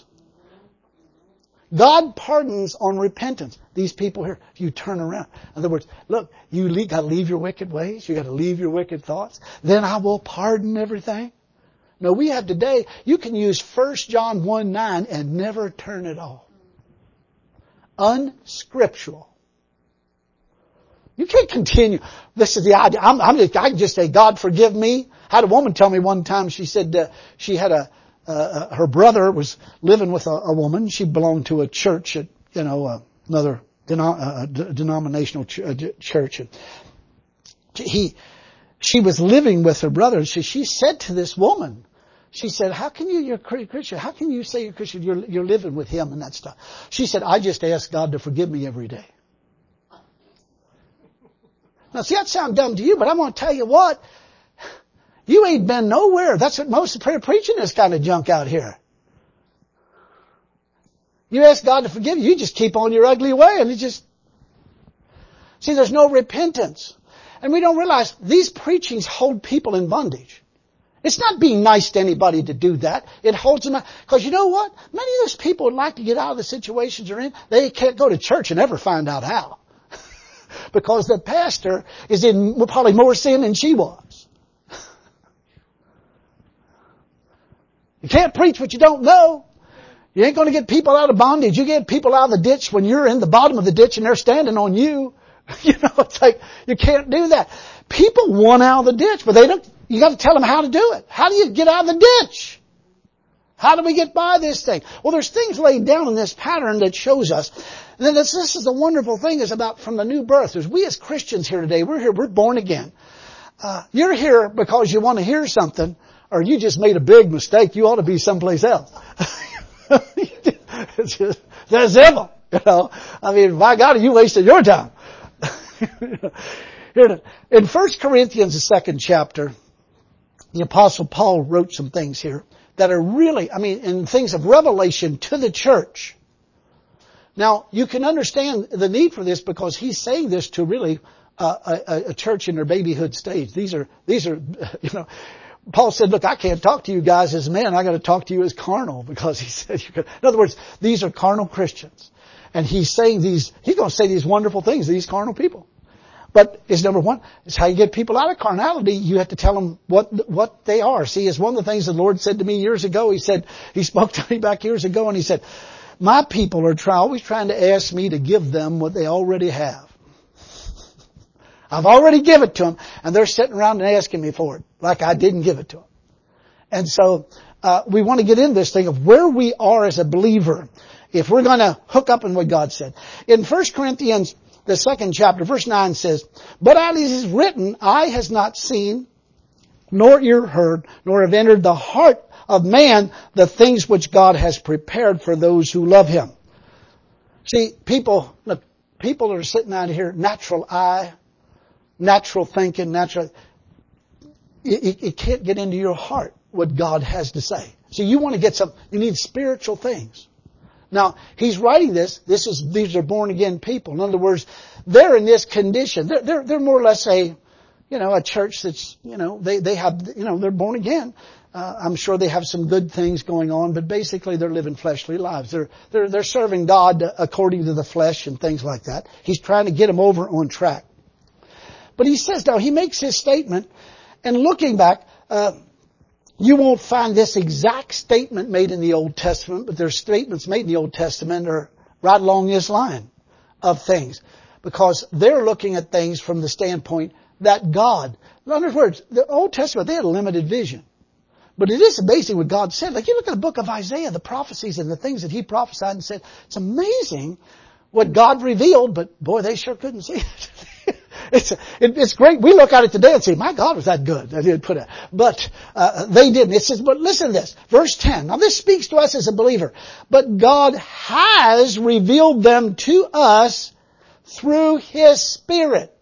God pardons on repentance. These people here, you turn around. In other words, look, you got to leave your wicked ways. You got to leave your wicked thoughts. Then I will pardon everything. No, we have today, you can use First John one nine and never turn it off. Unscriptural. You can't continue. This is the idea. I'm, I'm just, I can just say, God forgive me. I had a woman tell me one time, she said uh, she had a, uh, her brother was living with a, a woman. She belonged to a church at, you know, uh, another denom- uh, d- denominational ch- uh, church. And he, she was living with her brother. She, she said to this woman, she said, how can you, you're a Christian, how can you say you're a Christian? You're, you're living with him and that stuff. She said, I just ask God to forgive me every day. Now, see, that sounds dumb to you, but I'm going to tell you what. You ain't been nowhere. That's what most of the prayer preaching is kind of junk out here. You ask God to forgive you, you just keep on your ugly way and it just... See, there's no repentance. And we don't realize these preachings hold people in bondage. It's not being nice to anybody to do that. It holds them out. Because you know what? Many of those people would like to get out of the situations they're in. They can't go to church and ever find out how. Because the pastor is in probably more sin than she was. You can't preach what you don't know. You ain't going to get people out of bondage. You get people out of the ditch when you're in the bottom of the ditch and they're standing on you. You know, it's like, you can't do that. People want out of the ditch, but they don't, you got to tell them how to do it. How do you get out of the ditch? How do we get by this thing? Well, there's things laid down in this pattern that shows us. And then this, this is the wonderful thing is about from the new birth. As we as Christians here today, we're here, we're born again. Uh, you're here because you want to hear something, or you just made a big mistake. You ought to be someplace else. It's just, that's evil, you know. I mean, my God, you wasted your time. Here, in First Corinthians, the second chapter, the Apostle Paul wrote some things here that are really, I mean, in things of revelation to the church. Now, you can understand the need for this because he's saying this to really uh, a, a church in their babyhood stage. These are, these are, you know, Paul said, look, I can't talk to you guys as men. I got to talk to you as carnal because he said you could. In other words, these are carnal Christians. And he's saying these, he's going to say these wonderful things to these carnal people. But it's number one, it's how you get people out of carnality. You have to tell them what, what they are. See, it's one of the things the Lord said to me years ago. He said, he spoke to me back years ago and he said, my people are try, always trying to ask me to give them what they already have. I've already given it to them and they're sitting around and asking me for it like I didn't give it to them. And so, uh, we want to get in this thing of where we are as a believer if we're going to hook up in what God said. In First Corinthians, the second chapter, verse nine says, but as it is written, eye has not seen, nor ear heard, nor have entered the heart of man the things which God has prepared for those who love Him. See, people, look, people are sitting out here, natural eye, natural thinking, natural, it, it can't get into your heart what God has to say. So you want to get some, you need spiritual things. Now, he's writing this, this is, these are born again people. In other words, they're in this condition. They're, they're, they're more or less a, you know, a church that's, you know, they, they have, you know, they're born again. Uh, I'm sure they have some good things going on, but basically they're living fleshly lives. They're, they're, they're serving God according to the flesh and things like that. He's trying to get them over on track. But he says now, he makes his statement, and looking back, uh, you won't find this exact statement made in the Old Testament, but there's statements made in the Old Testament that are right along this line of things. Because they're looking at things from the standpoint that God, in other words, the Old Testament, they had a limited vision. But it is amazing what God said. Like you look at the book of Isaiah, the prophecies and the things that he prophesied and said, it's amazing what God revealed, but boy, they sure couldn't see it. It's, it, it's great. We look at it today and say, my God, was that good? I didn't put it. But, uh, they didn't. It says, but listen to this. Verse ten. Now this speaks to us as a believer. But God has revealed them to us through His Spirit.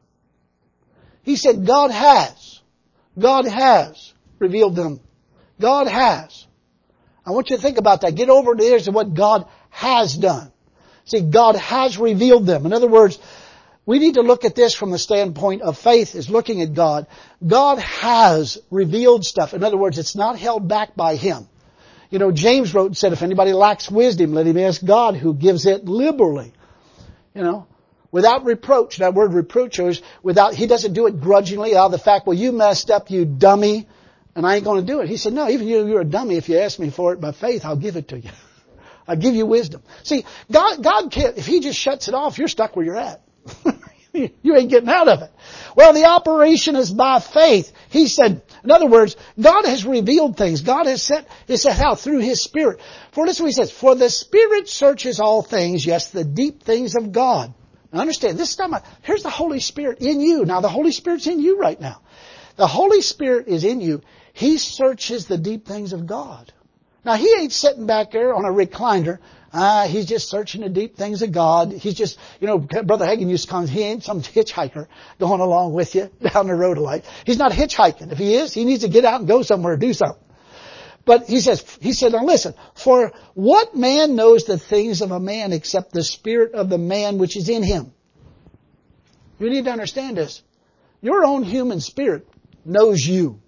He said, God has. God has revealed them. God has. I want you to think about that. Get over to what God has done. See, God has revealed them. In other words, we need to look at this from the standpoint of faith is looking at God. God has revealed stuff. In other words, it's not held back by Him. You know, James wrote and said, if anybody lacks wisdom, let him ask God who gives it liberally. You know, without reproach. That word reproach is without, He doesn't do it grudgingly out of the fact, well, you messed up, you dummy, and I ain't going to do it. He said, no, even you, you're a dummy. If you ask me for it by faith, I'll give it to you. I'll give you wisdom. See, God, God can't, if He just shuts it off, you're stuck where you're at. You ain't getting out of it. Well, the operation is by faith. He said, in other words, God has revealed things. God has set, it says how? Through His Spirit. For this is what He says, for the Spirit searches all things, yes, the deep things of God. Now understand, this is not my, here's the Holy Spirit in you. Now the Holy Spirit's in you right now. The Holy Spirit is in you. He searches the deep things of God. Now He ain't sitting back there on a recliner. Ah, He's just searching the deep things of God. He's just, you know, Brother Hagin used to come, he ain't some hitchhiker going along with you down the road of life. He's not hitchhiking. If he is, he needs to get out and go somewhere and do something. But he says, he said, now listen, for what man knows the things of a man except the spirit of the man which is in him? You need to understand this. Your own human spirit knows you.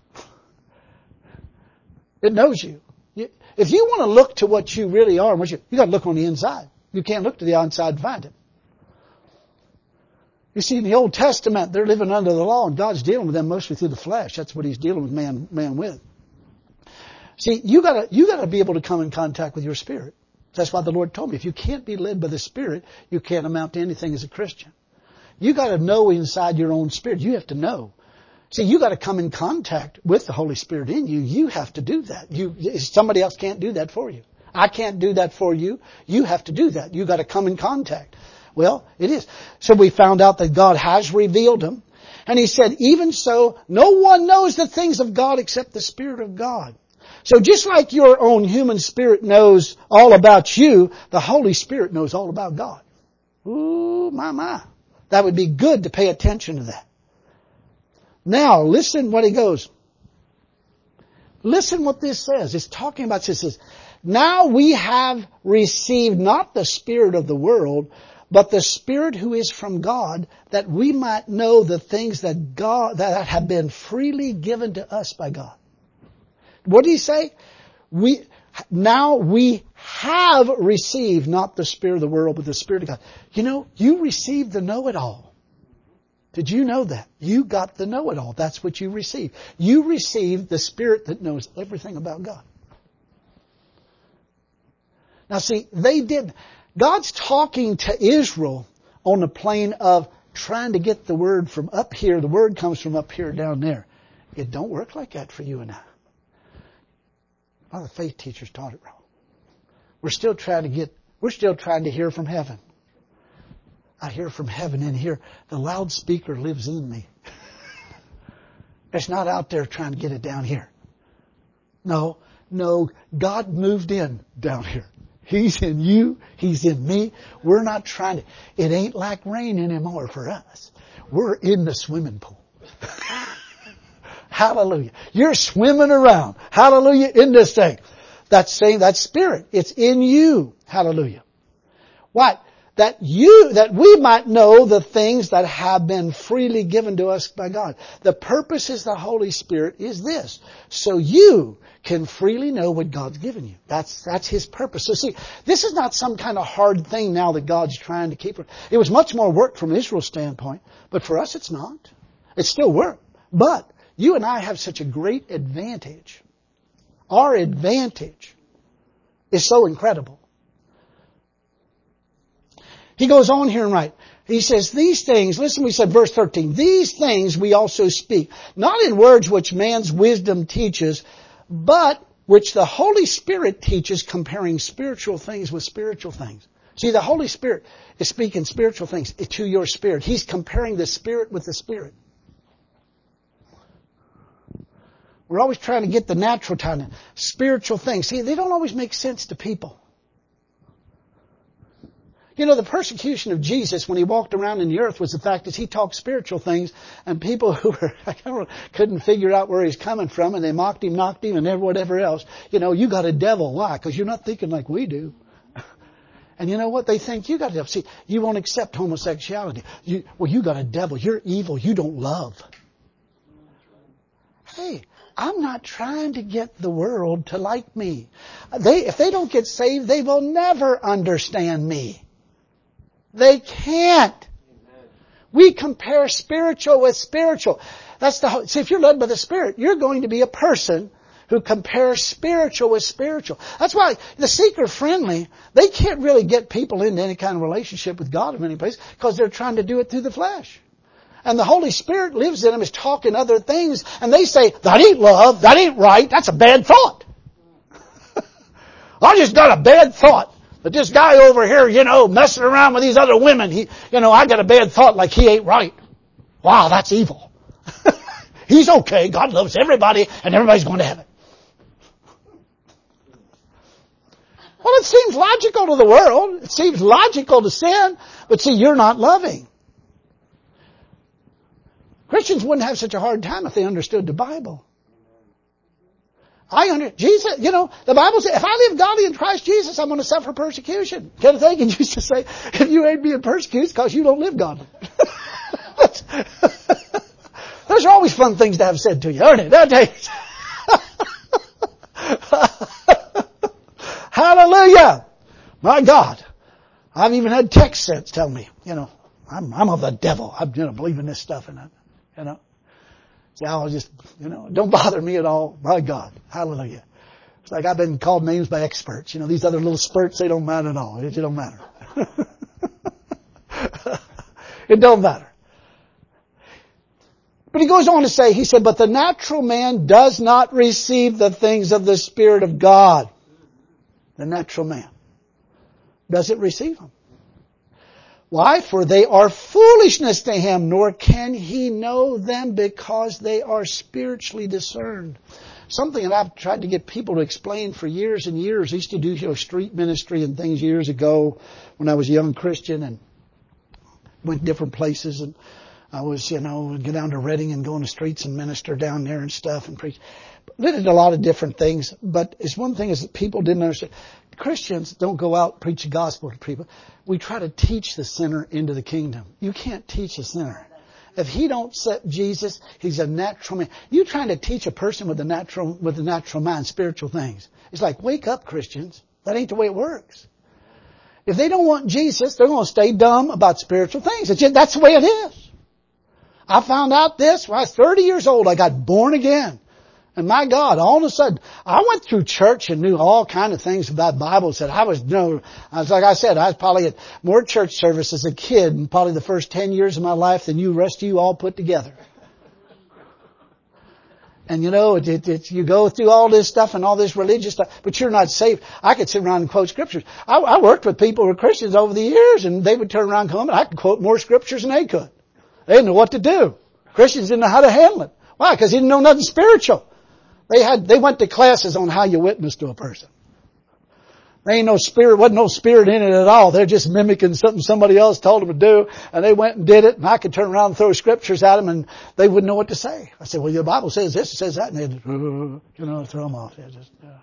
It knows you. you if you want to look to what you really are, what you, you got to look on the inside. You can't look to the outside and find it. You see, in the Old Testament, they're living under the law, and God's dealing with them mostly through the flesh. That's what He's dealing with man, man with. See, you gotta, you gotta be able to come in contact with your spirit. That's why the Lord told me, if you can't be led by the Spirit, you can't amount to anything as a Christian. You gotta know inside your own spirit. You have to know. See, you gotta come in contact with the Holy Spirit in you. You have to do that. You, somebody else can't do that for you. I can't do that for you. You have to do that. You gotta come in contact. Well, it is. So we found out that God has revealed them. And He said, even so, no one knows the things of God except the Spirit of God. So just like your own human spirit knows all about you, the Holy Spirit knows all about God. Ooh, my, my. That would be good to pay attention to that. Now, listen what He goes. Listen what this says. It's talking about, it says, now we have received not the spirit of the world, but the Spirit who is from God, that we might know the things that God, that have been freely given to us by God. What did He say? We, now we have received not the spirit of the world, but the Spirit of God. You know, you received the know-it-all. Did you know that? You got the know-it-all. That's what you received. You received the Spirit that knows everything about God. Now see, they did, God's talking to Israel on the plane of trying to get the word from up here. The word comes from up here down there. It don't work like that for you and I. Well, the faith teachers taught it wrong. We're still trying to get, we're still trying to hear from heaven. I hear from heaven in here. The loudspeaker lives in me. It's not out there trying to get it down here. No, no, God moved in down here. He's in you. He's in me. We're not trying to, it ain't like rain anymore for us. We're in the swimming pool. Hallelujah. You're swimming around. Hallelujah. In this thing. That's saying that Spirit. It's in you. Hallelujah. What? That you, that we might know the things that have been freely given to us by God. The purpose is the Holy Spirit is this. So you can freely know what God's given you. That's, that's His purpose. So see, this is not some kind of hard thing now that God's trying to keep. It was much more work from Israel's standpoint, but for us it's not. It's still work. But you and I have such a great advantage. Our advantage is so incredible. He goes on here and writes. He says, these things, listen, we said verse thirteen, these things we also speak, not in words which man's wisdom teaches, but which the Holy Spirit teaches, comparing spiritual things with spiritual things. See, the Holy Spirit is speaking spiritual things to your spirit. He's comparing the Spirit with the Spirit. We're always trying to get the natural kind of spiritual things. See, they don't always make sense to people. You know, the persecution of Jesus when He walked around in the earth was the fact that He talked spiritual things, and people who were, couldn't figure out where He's coming from, and they mocked Him, knocked Him, and whatever else. You know, you got a devil. Why? Because you're not thinking like we do. And you know what? They think you got to see, you won't accept homosexuality. You, well, you got a devil. You're evil. You don't love. Hey, I'm not trying to get the world to like me. They, if they don't get saved, they will never understand me. They can't. We compare spiritual with spiritual. That's the whole, see, if you're led by the Spirit, you're going to be a person who compares spiritual with spiritual. That's why the seeker-friendly, they can't really get people into any kind of relationship with God in any place because they're trying to do it through the flesh. And the Holy Spirit lives in them, is talking other things, and they say, that ain't love, that ain't right, that's a bad thought. I just got a bad thought that this guy over here, you know, messing around with these other women, he, you know, I got a bad thought like he ain't right. Wow, that's evil. He's okay, God loves everybody, and everybody's going to heaven. Well, it seems logical to the world. It seems logical to sin. But see, you're not loving. Christians wouldn't have such a hard time if they understood the Bible. I under, Jesus, you know, the Bible says, if I live godly in Christ Jesus, I'm going to suffer persecution. Kenneth Hagin used to say, if you ain't being persecuted, it's because you don't live godly. Those are always fun things to have said to you, aren't they? Hallelujah! My God. I've even had text sent tell me, you know, I'm, I'm of the devil. I'm, you know, believing this stuff and that, you know. So I'll just, you know, don't bother me at all. My God. Hallelujah. It's like I've been called names by experts. You know, these other little spurts, they don't matter at all. It don't matter. It don't matter. But he goes on to say, he said, but the natural man does not receive the things of the Spirit of God. The natural man doesn't receive them. Why? For they are foolishness to him, nor can he know them because they are spiritually discerned. Something that I've tried to get people to explain for years and years. I used to do, you know, street ministry and things years ago when I was a young Christian and went different places, and I was, you know, go down to Reading and go on the streets and minister down there and stuff and preach. We did a lot of different things, but it's one thing is that people didn't understand. Christians don't go out and preach the gospel to people. We try to teach the sinner into the kingdom. You can't teach a sinner. If he don't accept Jesus, he's a natural man. You trying to teach a person with a natural, with a natural mind, spiritual things. It's like, wake up, Christians. That ain't the way it works. If they don't want Jesus, they're going to stay dumb about spiritual things. It's just, that's the way it is. I found out this when I was thirty years old. I got born again. And my God, all of a sudden, I went through church and knew all kind of things about Bible. Said I was, you know, I was like I said, I was probably at more church service as a kid in probably the first ten years of my life than you, rest of you all put together. And you know, it, it, it, you go through all this stuff and all this religious stuff, but you're not saved. I could sit around and quote scriptures. I, I worked with people who were Christians over the years, and they would turn around and come, and I could quote more scriptures than they could. They didn't know what to do. Christians didn't know how to handle it. Why? Because they didn't know nothing spiritual. They had, they went to classes on how you witness to a person. There ain't no spirit, wasn't no spirit in it at all. They're just mimicking something somebody else told them to do, and they went and did it, and I could turn around and throw scriptures at them, and they wouldn't know what to say. I said, well, your Bible says this, it says that, and they'd, you know, throw them off. Just, uh.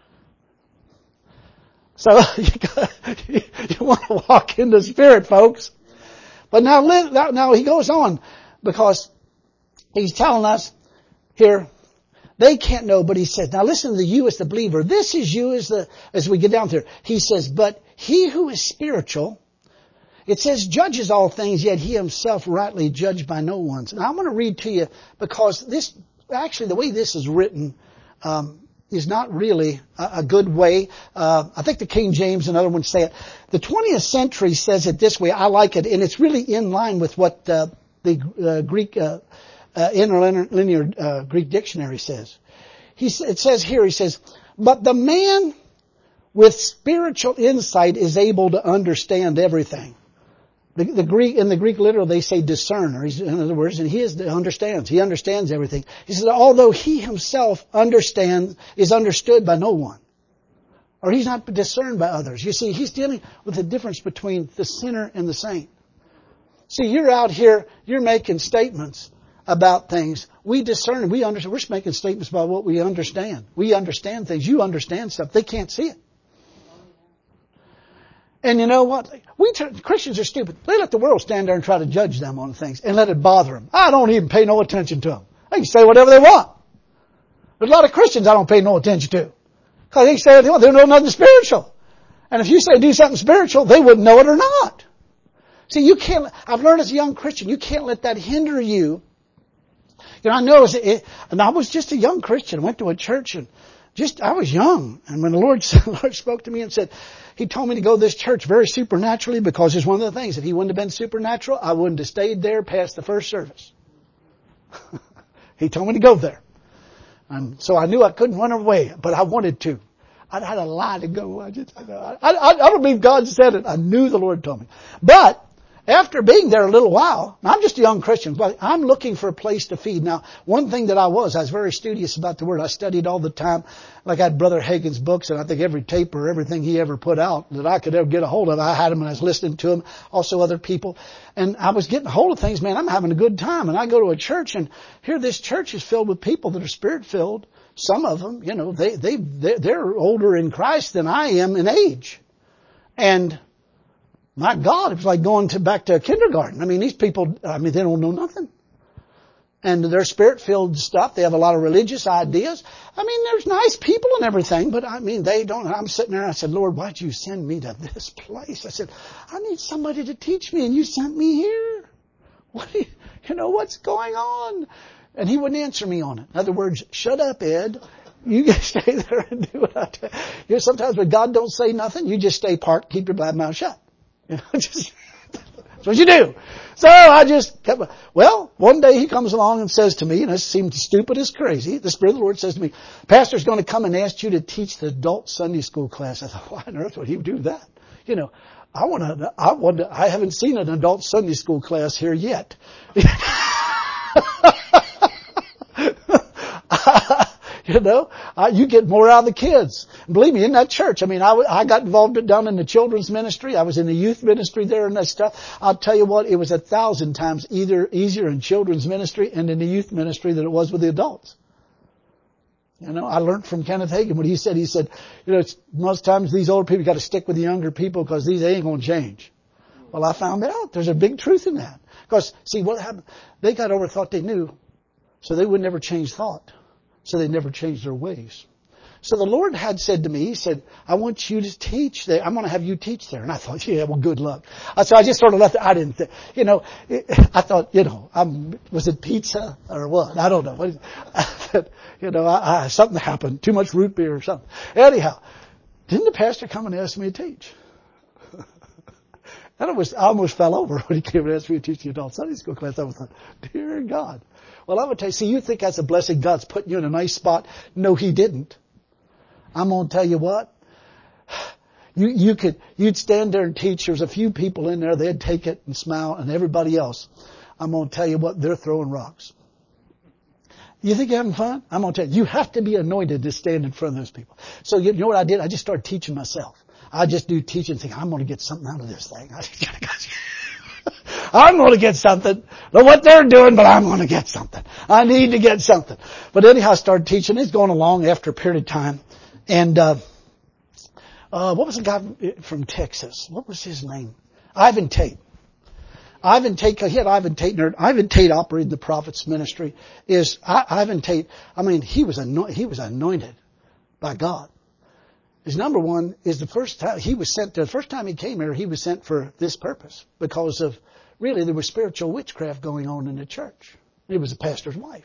So, you, got, you, you want to walk in the Spirit, folks. But now, now he goes on, because he's telling us here, they can't know, but he says, now listen to the you as the believer. This is you as the, as we get down here. He says, but he who is spiritual, it says, judges all things, yet he himself rightly judged by no one. Now I'm going to read to you, because this, actually the way this is written, um, is not really a, a good way. Uh, I think the King James and other ones say it. The twentieth century says it this way. I like it, and it's really in line with what, uh, the, uh, Greek, uh, Uh, interlinear uh, Greek dictionary says. He, it says here, he says, but the man with spiritual insight is able to understand everything. The, the Greek, in the Greek literal, they say discerner. He's, in other words, and he is, understands. He understands everything. He says, although he himself understands, is understood by no one. Or he's not discerned by others. You see, he's dealing with the difference between the sinner and the saint. See, you're out here, you're making statements about things. We discern, we understand. We're just making statements about what we understand. We understand things. You understand stuff. They can't see it. And you know what? We Christians are stupid. They let the world stand there and try to judge them on things and let it bother them. I don't even pay no attention to them. They can say whatever they want. There's a lot of Christians I don't pay no attention to. Because they say what they want. They don't know nothing spiritual. And if you say do something spiritual, they wouldn't know it or not. See, you can't, I've learned as a young Christian, you can't let that hinder you. You know, I know, it, and I was just a young Christian, went to a church and just, I was young. And when the Lord, the Lord spoke to me and said, He told me to go to this church very supernaturally because it's one of the things. If He wouldn't have been supernatural, I wouldn't have stayed there past the first service. He told me to go there. And so I knew I couldn't run away, but I wanted to. I had a lie to go. I just, I, I, I don't believe God said it. I knew the Lord told me. But after being there a little while, I'm just a young Christian, but I'm looking for a place to feed. Now, one thing that I was, I was very studious about the Word. I studied all the time. Like I had Brother Hagin's books, and I think every tape or everything he ever put out that I could ever get a hold of, I had them and I was listening to them. Also other people. And I was getting a hold of things, man, I'm having a good time. And I go to a church, and here this church is filled with people that are Spirit-filled. Some of them, you know, they, they, they're older in Christ than I am in age. And my God, it was like going to back to kindergarten. I mean, these people, I mean, they don't know nothing. And they're Spirit-filled stuff. They have a lot of religious ideas. I mean, there's nice people and everything, but I mean, they don't. I'm sitting there and I said, Lord, why'd you send me to this place? I said, I need somebody to teach me and you sent me here. What do you, you know, what's going on? And he wouldn't answer me on it. In other words, shut up, Ed. You just stay there and do what I tell you. You know, sometimes when God don't say nothing, you just stay parked, keep your bad mouth shut. You know, just, that's what you do. So I just kept, well, one day he comes along and says to me, and this seems stupid as crazy, the Spirit of the Lord says to me, Pastor's going to come and ask you to teach the adult Sunday school class. I thought, why on earth would he do that? You know, I want to, I want to, I haven't seen an adult Sunday school class here yet. You know, uh, you get more out of the kids. And believe me, in that church, I mean, I, I got involved down in the children's ministry. I was in the youth ministry there and that stuff. I'll tell you what, it was a thousand times either easier in children's ministry and in the youth ministry than it was with the adults. You know, I learned from Kenneth Hagin what he said. He said, you know, it's, most times these older people got to stick with the younger people because these they ain't going to change. Well, I found out there's a big truth in that. Because, see, what happened? They got over thought they knew, so they would never change thought. So they never changed their ways. So the Lord had said to me, He said, I want you to teach there. I'm going to have you teach there. And I thought, yeah, well, good luck. So I just sort of left it. I didn't think, you know, I thought, you know, I'm, was it pizza or what? I don't know. What, I said, you know, I, I, something happened. Too much root beer or something. Anyhow, didn't the pastor come and ask me to teach? And I, was, I almost fell over when he came and asked me to teach the adult Sunday school class. I was like, dear God. Well, I would tell you, see, you think that's a blessing. God's putting you in a nice spot. No, He didn't. I'm going to tell you what. You, you could, you'd stand there and teach. There's a few people in there. They'd take it and smile, and everybody else, I'm going to tell you what, they're throwing rocks. You think you're having fun? I'm going to tell you, you have to be anointed to stand in front of those people. So you know what I did? I just started teaching myself. I just do teaching and think, I'm going to get something out of this thing. I'm going to get something. Know what they're doing, but I'm going to get something. I need to get something. But anyhow, I started teaching. It's going along after a period of time. And, uh, uh, what was the guy from Texas? What was his name? Ivan Tate. Ivan Tate, he had Ivan Tate, nerd. Ivan Tate operated the Prophet's Ministry. Is, I, Ivan Tate, I mean, he was anointed, he was anointed by God. His number one is the first time he was sent, the first time he came here, he was sent for this purpose because of, really, there was spiritual witchcraft going on in the church. It was a pastor's wife.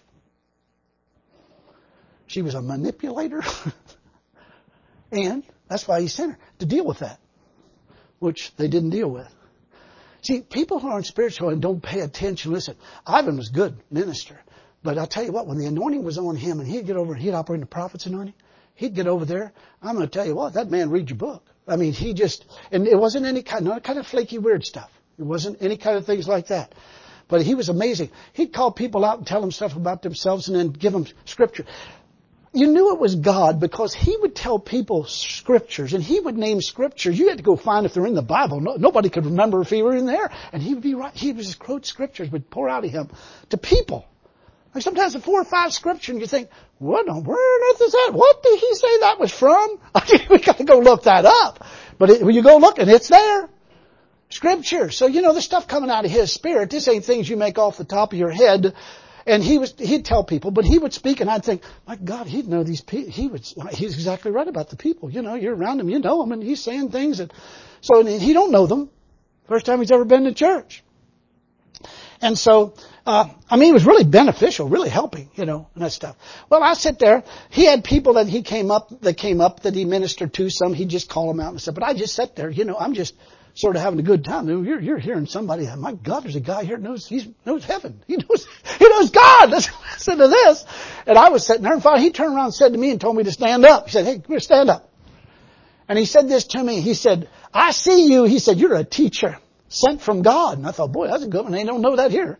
She was a manipulator. And that's why he sent her, to deal with that, which they didn't deal with. See, people who aren't spiritual and don't pay attention, listen, Ivan was a good minister. But I'll tell you what, when the anointing was on him and he'd get over and he'd operate in the prophet's anointing, he'd get over there. I'm going to tell you what, that man read your book. I mean, he just, and it wasn't any kind, not kind of flaky weird stuff. It wasn't any kind of things like that. But he was amazing. He'd call people out and tell them stuff about themselves and then give them scripture. You knew it was God because he would tell people scriptures and he would name scriptures. You had to go find if they're in the Bible. No, nobody could remember if he were in there. And he would be right. He would just quote scriptures, would pour out of him to people. Like sometimes the four or five scripture and you think, what on, where on earth is that? What did he say that was from? We got to go look that up. But it, when you go looking, it's there. Scripture. So, you know, the stuff coming out of His Spirit, this ain't things you make off the top of your head. And he was, he'd tell people, but he would speak and I'd think, my God, he'd know these people. He would, he's exactly right about the people. You know, you're around him, you know him, and he's saying things that, so and he don't know them. First time he's ever been to church. And so, uh, I mean, it was really beneficial, really helping, you know, and that stuff. Well, I sit there. He had people that he came up, that came up that he ministered to. Some he'd just call them out and stuff. But I just sat there, you know, I'm just sort of having a good time. You're, you're hearing somebody. My God, there's a guy here who knows, he knows heaven. He knows, he knows God. Let's listen to this. And I was sitting there and finally he turned around and said to me and told me to stand up. He said, hey, come here, stand up. And he said this to me. He said, I see you. He said, you're a teacher sent from God. And I thought, boy, that's a good one. They don't know that here.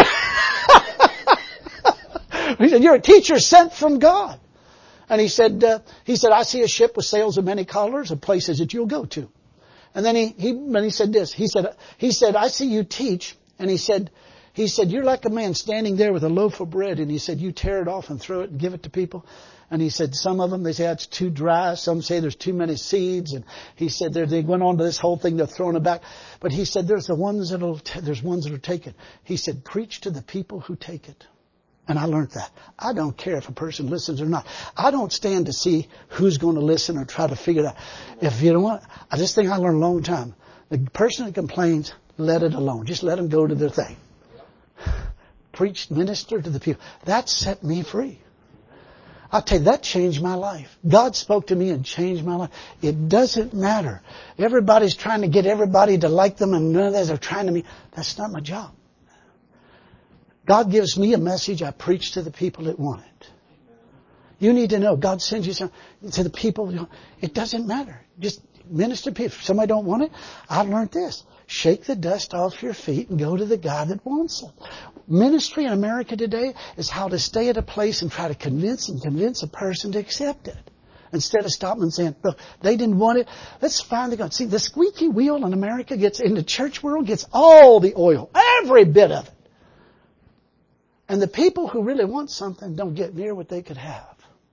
He said, you're a teacher sent from God. And he said, uh, he said, I see a ship with sails of many colors of places that you'll go to. And then he, he, when he said this, he said, he said, I see you teach. And he said, he said, you're like a man standing there with a loaf of bread. And he said, you tear it off and throw it and give it to people. And he said, some of them, they say it's too dry. Some say there's too many seeds. And he said, they went on to this whole thing, they're throwing it back. But he said, there's the ones that'll, t- there's ones that'll take it. He said, preach to the people who take it. And I learned that. I don't care if a person listens or not. I don't stand to see who's going to listen or try to figure it out. If you don't want, this thing I learned a long time. The person that complains, let it alone. Just let them go to their thing. Preach, minister to the people. That set me free. I'll tell you, that changed my life. God spoke to me and changed my life. It doesn't matter. Everybody's trying to get everybody to like them and none of that. They're trying to me. That's not my job. God gives me a message. I preach to the people that want it. You need to know God sends you some, to the people. It doesn't matter. Just minister to people. If somebody don't want it, I learned this. Shake the dust off your feet and go to the guy that wants it. Ministry in America today is how to stay at a place and try to convince and convince a person to accept it. Instead of stopping and saying, look, they didn't want it. Let's find the God. See, the squeaky wheel in America gets, in the church world, gets all the oil. Every bit of it. And the people who really want something don't get near what they could have.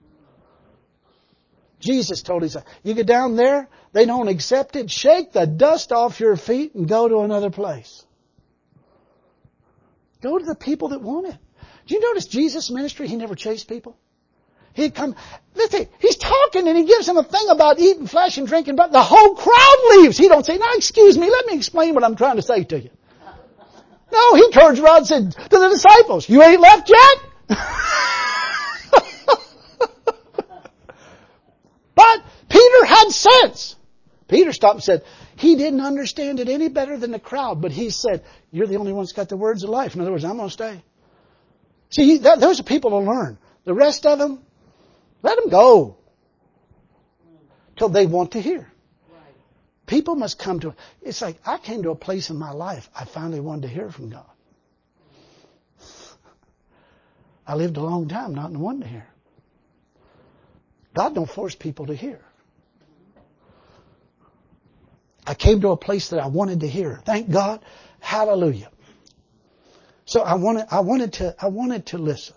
Jesus told his, you get down there, they don't accept it, shake the dust off your feet and go to another place. Go to the people that want it. Do you notice Jesus' ministry, he never chased people? He'd come, listen, he's talking and he gives them a thing about eating flesh and drinking, but the whole crowd leaves. He don't say, now excuse me, let me explain what I'm trying to say to you. No, he turns around and said to the disciples, you ain't left yet? But Peter had sense. Peter stopped and said, he didn't understand it any better than the crowd, but he said, you're the only one that's got the words of life. In other words, I'm going to stay. See, that, those are people to learn. The rest of them, let them go till they want to hear. People must come to, it's like I came to a place in my life, I finally wanted to hear from God. I lived a long time not wanting to hear. God don't force people to hear. I came to a place that I wanted to hear. Thank God. Hallelujah. So I wanted, I wanted to, I wanted to listen.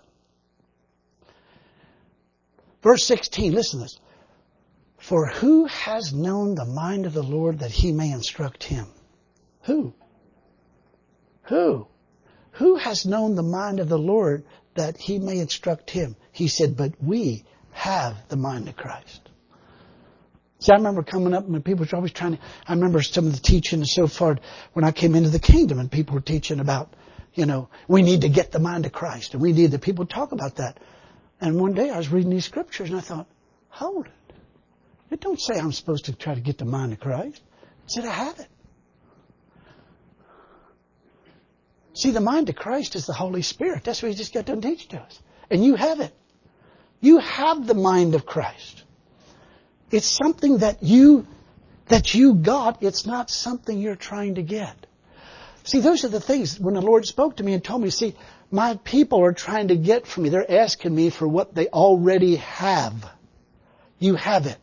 Verse sixteen, listen to this. For who has known the mind of the Lord that he may instruct him? Who? Who? Who has known the mind of the Lord that he may instruct him? He said, but we have the mind of Christ. See, I remember coming up and people were always trying to, I remember some of the teaching and so forth when I came into the kingdom and people were teaching about, you know, we need to get the mind of Christ and we need the people to talk about that. And one day I was reading these scriptures and I thought, hold it. It don't say I'm supposed to try to get the mind of Christ. It said I have it. See, the mind of Christ is the Holy Spirit. That's what He just got done teaching to us. And you have it. You have the mind of Christ. It's something that you, that you got. It's not something you're trying to get. See, those are the things when the Lord spoke to me and told me, see, my people are trying to get from me. They're asking me for what they already have. You have it.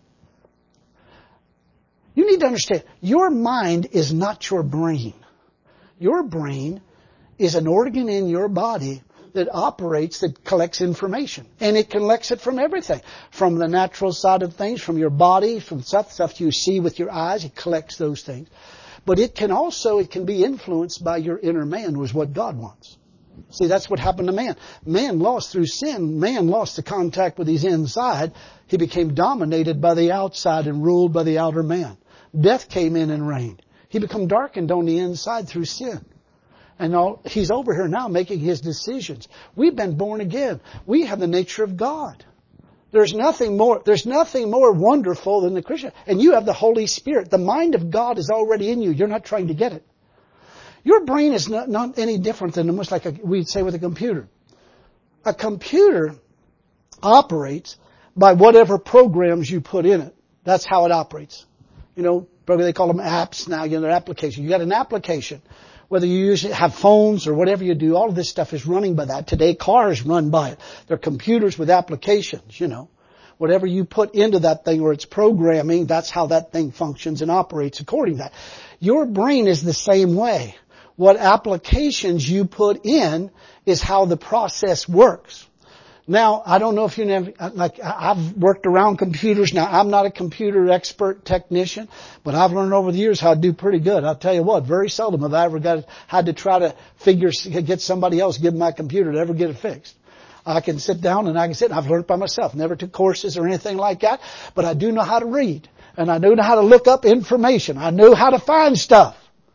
You need to understand, your mind is not your brain. Your brain is an organ in your body that operates, that collects information. And it collects it from everything. From the natural side of things, from your body, from stuff, stuff you see with your eyes. It collects those things. But it can also, it can be influenced by your inner man, was what God wants. See, that's what happened to man. Man lost through sin. Man lost the contact with his inside. He became dominated by the outside and ruled by the outer man. Death came in and reigned. He became darkened on the inside through sin. And all, he's over here now making his decisions. We've been born again. We have the nature of God. There's nothing more, there's nothing more wonderful than the Christian. And you have the Holy Spirit. The mind of God is already in you. You're not trying to get it. Your brain is not, not any different than almost like a, we'd say with a computer. A computer operates by whatever programs you put in it. That's how it operates. You know, probably they call them apps now, you know, they're applications. You got an application. Whether you usually have phones or whatever you do, all of this stuff is running by that. Today, cars run by it. They're computers with applications, you know. Whatever you put into that thing or its programming, that's how that thing functions and operates according to that. Your brain is the same way. What applications you put in is how the process works. Now, I don't know if you know, like, I've worked around computers. Now, I'm not a computer expert technician, but I've learned over the years how to do pretty good. I'll tell you what, very seldom have I ever got, had to try to figure, get somebody else, give my computer to ever get it fixed. I can sit down and I can sit, and I've learned by myself. Never took courses or anything like that, but I do know how to read. And I know how to look up information. I know how to find stuff.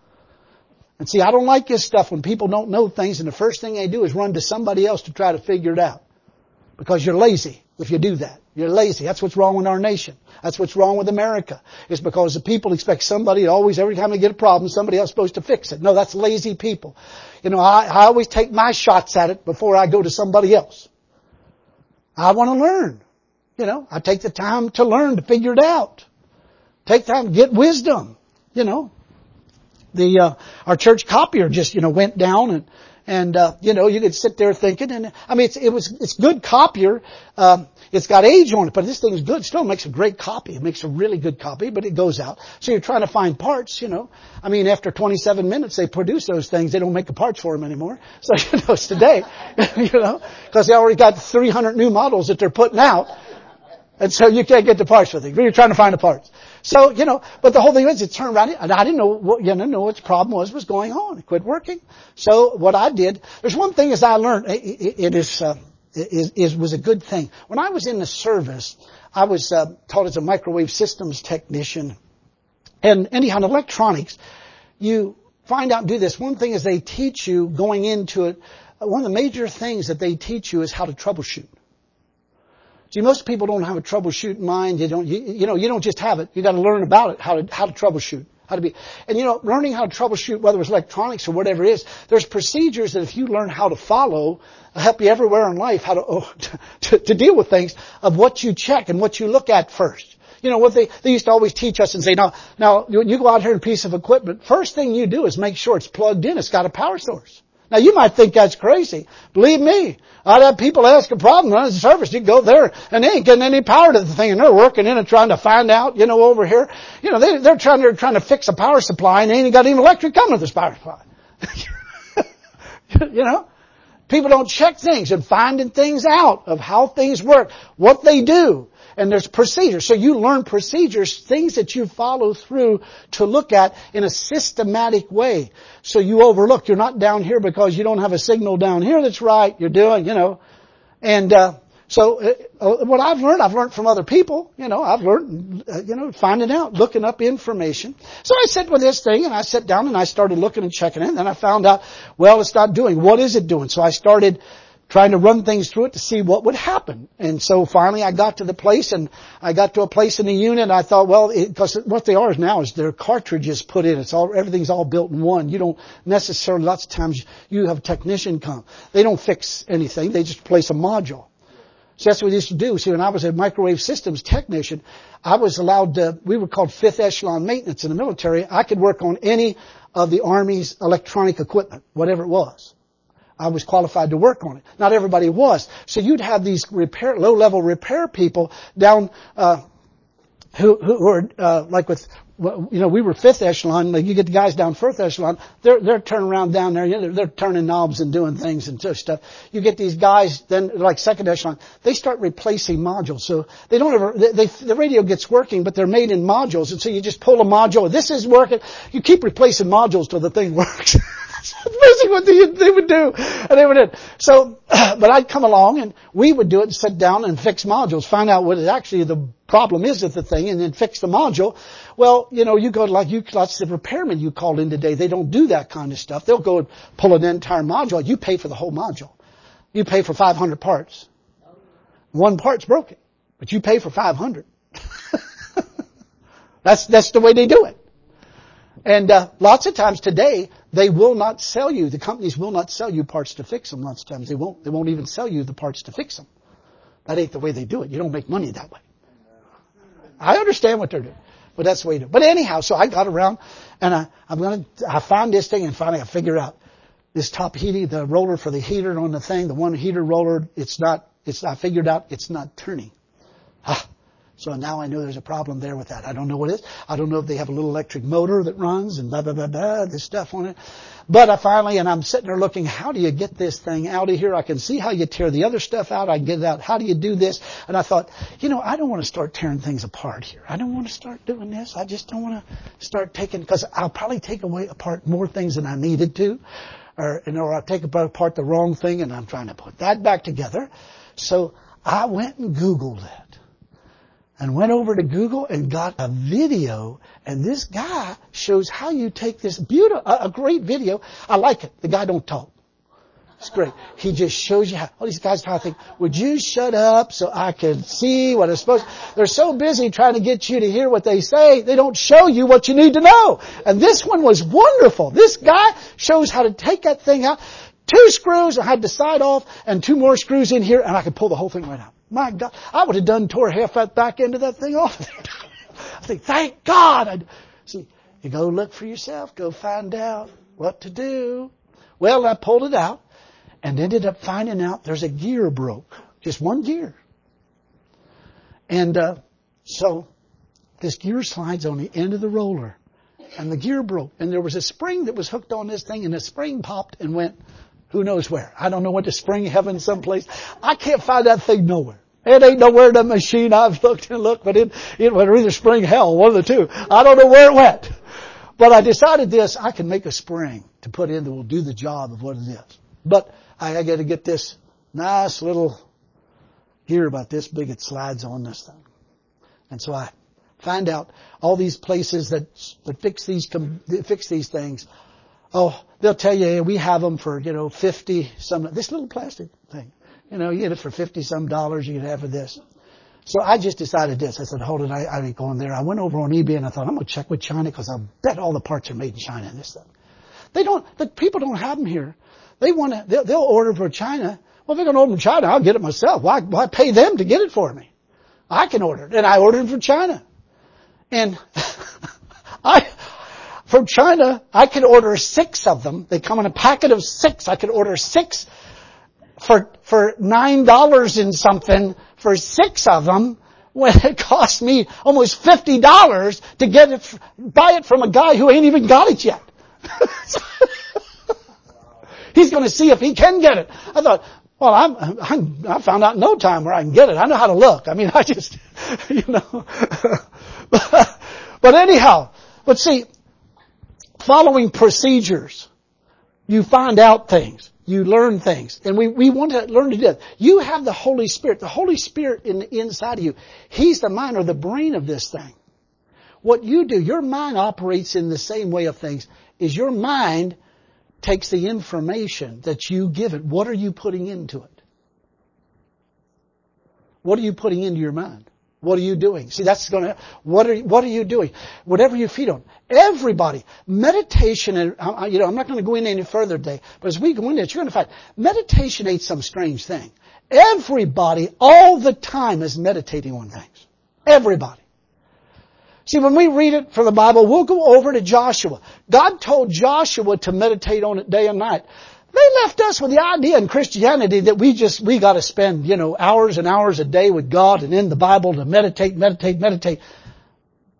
And see, I don't like this stuff when people don't know things and the first thing they do is run to somebody else to try to figure it out. Because you're lazy if you do that. You're lazy. That's what's wrong with our nation. That's what's wrong with America. It's because the people expect somebody always, every time they get a problem, somebody else is supposed to fix it. No, that's lazy people. You know, I, I always take my shots at it before I go to somebody else. I want to learn. You know, I take the time to learn, to figure it out. Take time to get wisdom. You know, the, uh, our church copier just, you know, went down and, And, uh, you know, you could sit there thinking, and, I mean, it's, it was, it's good copier. Um, it's got age on it, but this thing is good. Still makes a great copy. It makes a really good copy, but it goes out. So you're trying to find parts, you know. I mean, after twenty-seven minutes, they produce those things. They don't make the parts for them anymore. So, you know, it's today, you know, because they already got three hundred new models that they're putting out. And so you can't get the parts for things. You're trying to find the parts. So, you know, but the whole thing is it turned around and I didn't know what, you know, know what the problem was, was going on. It quit working. So what I did, there's one thing as I learned, it, it, it is, uh, is, is, was a good thing. When I was in the service, I was, uh, taught as a microwave systems technician. And anyhow, in electronics, you find out and do this. One thing is they teach you going into it. One of the major things that they teach you is how to troubleshoot. See, most people don't have a troubleshooting mind. You don't, you, you know, you don't just have it. You got to learn about it, how to, how to troubleshoot, how to be, and you know, learning how to troubleshoot, whether it's electronics or whatever it is, there's procedures that if you learn how to follow, help you everywhere in life, how to, oh, to, to deal with things of what you check and what you look at first. You know, what they, they used to always teach us and say, now, now, when you go out here in a piece of equipment, first thing you do is make sure it's plugged in, it's got a power source. Now, you might think that's crazy. Believe me, I'd have people ask a problem on the service. You go there, and they ain't getting any power to the thing, and they're working in and trying to find out, you know, over here. You know, they, they're trying, they're trying to fix a power supply, and they ain't got any electric coming to this power supply. You know? People don't check things and finding things out of how things work, what they do. And there's procedures. So you learn procedures, things that you follow through to look at in a systematic way. So you overlook. You're not down here because you don't have a signal down here that's right. You're doing, you know. And uh, so uh, what I've learned, I've learned from other people. You know, I've learned, uh, you know, finding out, looking up information. So I sat with this thing and I sat down and I started looking and checking it. And then I found out, well, it's not doing. What is it doing? So I started trying to run things through it to see what would happen. And so finally I got to the place and I got to a place in the unit and I thought, well, because what they are now is their cartridges put in. It's all, everything's all built in one. You don't necessarily, lots of times you have a technician come. They don't fix anything. They just place a module. So that's what we used to do. See, when I was a microwave systems technician, I was allowed to, we were called fifth echelon maintenance in the military. I could work on any of the Army's electronic equipment, whatever it was. I was qualified to work on it. Not everybody was. So you'd have these repair, low-level repair people down uh who, who are, uh, like with, you know, we were fifth echelon. Like you get the guys down first echelon, they're, they're turning around down there. You know, they're, they're turning knobs and doing things and stuff. You get these guys then like second echelon, they start replacing modules. So they don't ever, they, they, the radio gets working, but they're made in modules. And so you just pull a module. This is working. You keep replacing modules till the thing works. That's basically what they, they would do. And they would do. So, but I'd come along and we would do it and sit down and fix modules, find out what it actually the problem is with the thing and then fix the module. Well, you know, you go to like you, lots of repairmen you called in today, they don't do that kind of stuff. They'll go and pull an entire module. You pay for the whole module. You pay for five hundred parts. One part's broken, but you pay for five hundred. That's, that's the way they do it. And, uh, lots of times today, they will not sell you, the companies will not sell you parts to fix them. Lots of times they won't, they won't even sell you the parts to fix them. That ain't the way they do it. You don't make money that way. I understand what they're doing, but that's the way to do it. But anyhow, so I got around and I, I'm going to, I found this thing and finally I figured out this top heating, the roller for the heater on the thing, the one heater roller, it's not, it's, I figured out it's not turning. Ah. So now I know there's a problem there with that. I don't know what it is. I don't know if they have a little electric motor that runs and blah, blah, blah, blah, this stuff on it. But I finally, and I'm sitting there looking, how do you get this thing out of here? I can see how you tear the other stuff out. I can get it out. How do you do this? And I thought, you know, I don't want to start tearing things apart here. I don't want to start doing this. I just don't want to start taking, because I'll probably take away apart more things than I needed to. Or, you know, or I'll take apart the wrong thing and I'm trying to put that back together. So I went and Googled it. And went over to Google and got a video. And this guy shows how you take this beautiful, a, a great video. I like it. The guy don't talk. It's great. He just shows you how, all these guys trying to think, would you shut up so I can see what I'm supposed to? They're so busy trying to get you to hear what they say, they don't show you what you need to know. And this one was wonderful. This guy shows how to take that thing out. Two screws, I had the side off, and two more screws in here, and I could pull the whole thing right out. My God, I would have done tore half that back end of that thing off. I think, thank God. I'd, see, you go look for yourself, go find out what to do. Well, I pulled it out and ended up finding out there's a gear broke. Just one gear. And uh, so this gear slides on the end of the roller. And the gear broke. And there was a spring that was hooked on this thing, and the spring popped and went who knows where. I don't know what, to spring heaven someplace. I can't find that thing nowhere. It ain't nowhere in the machine. I've looked and looked, but it, it went either spring hell, one of the two. I don't know where it went. But I decided this, I can make a spring to put in that will do the job of what it is. But I, I got to get this nice little gear about this big, it slides on this thing. And so I find out all these places that, that fix these, fix these things. Oh, they'll tell you, we have them for, you know, fifty some, this little plastic thing. You know, you get it for fifty some dollars, you can have for this. So I just decided this. I said, hold it, I, I ain't going there. I went over on eBay and I thought, I'm going to check with China because I bet all the parts are made in China in this thing. They don't, the people don't have them here. They want to, they'll, they'll order for China. Well, if they're going to order from China, I'll get it myself. Why, why pay them to get it for me? I can order it. And I ordered it from China. And I, from China, I could order six of them. They come in a packet of six. I could order six for, for nine dollars and something for six of them when it cost me almost fifty dollars to get it, buy it from a guy who ain't even got it yet. He's going to see if he can get it. I thought, well, I'm, I'm, I found out in no time where I can get it. I know how to look. I mean, I just, you know. But anyhow, but see, following procedures, you find out things. You learn things. And we, we want to learn to do that. You have the Holy Spirit. The Holy Spirit in the inside of you. He's the mind or the brain of this thing. What you do, your mind operates in the same way of things, is your mind takes the information that you give it. What are you putting into it? What are you putting into your mind? What are you doing? See, that's going to, what are, what are you doing? Whatever you feed on. Everybody. Meditation, and, you know, I'm not going to go in any further today, but as we go into it, you're going to find meditation ain't some strange thing. Everybody all the time is meditating on things. Everybody. See, when we read it from the Bible, we'll go over to Joshua. God told Joshua to meditate on it day and night. They left us with the idea in Christianity that we just, we got to spend, you know, hours and hours a day with God and in the Bible to meditate, meditate, meditate.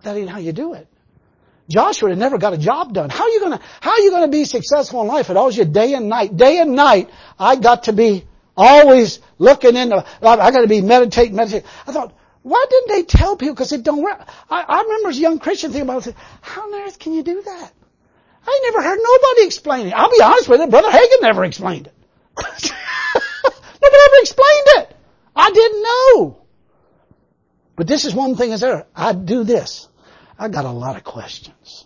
That ain't how you do it. Joshua had never got a job done. How are you going to, how are you going to be successful in life? It always you day and night. Day and night, I got to be always looking into, I got to be meditating, meditating. I thought, why didn't they tell people? Because it don't work. I, I remember as a young Christian thinking about it, how on earth can you do that? I never heard nobody explain it. I'll be honest with you, Brother Hagin never explained it. Nobody ever explained it. I didn't know. But this is one thing is there. I do this. I got a lot of questions.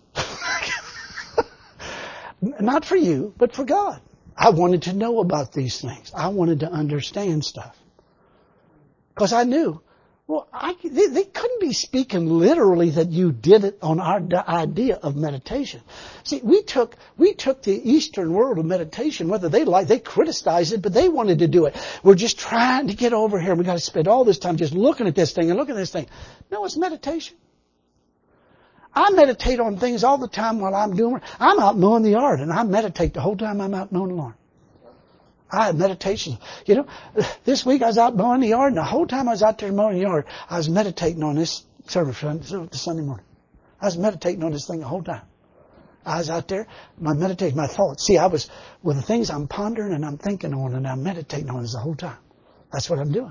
Not for you, but for God. I wanted to know about these things. I wanted to understand stuff. Because I knew, well, I, they, they couldn't be speaking literally that you did it on our idea of meditation. See, we took, we took the Eastern world of meditation, whether they like, they criticized it, but they wanted to do it. We're just trying to get over here. We got to spend all this time just looking at this thing and looking at this thing. No, it's meditation. I meditate on things all the time while I'm doing, I'm out mowing the yard and I meditate the whole time I'm out mowing the lawn. I have meditation. You know, this week I was out mowing the yard and the whole time I was out there mowing the yard, I was meditating on this service Sunday morning. I was meditating on this thing the whole time. I was out there, my meditation, my thoughts. See, I was, with the things I'm pondering and I'm thinking on and I'm meditating on this the whole time. That's what I'm doing.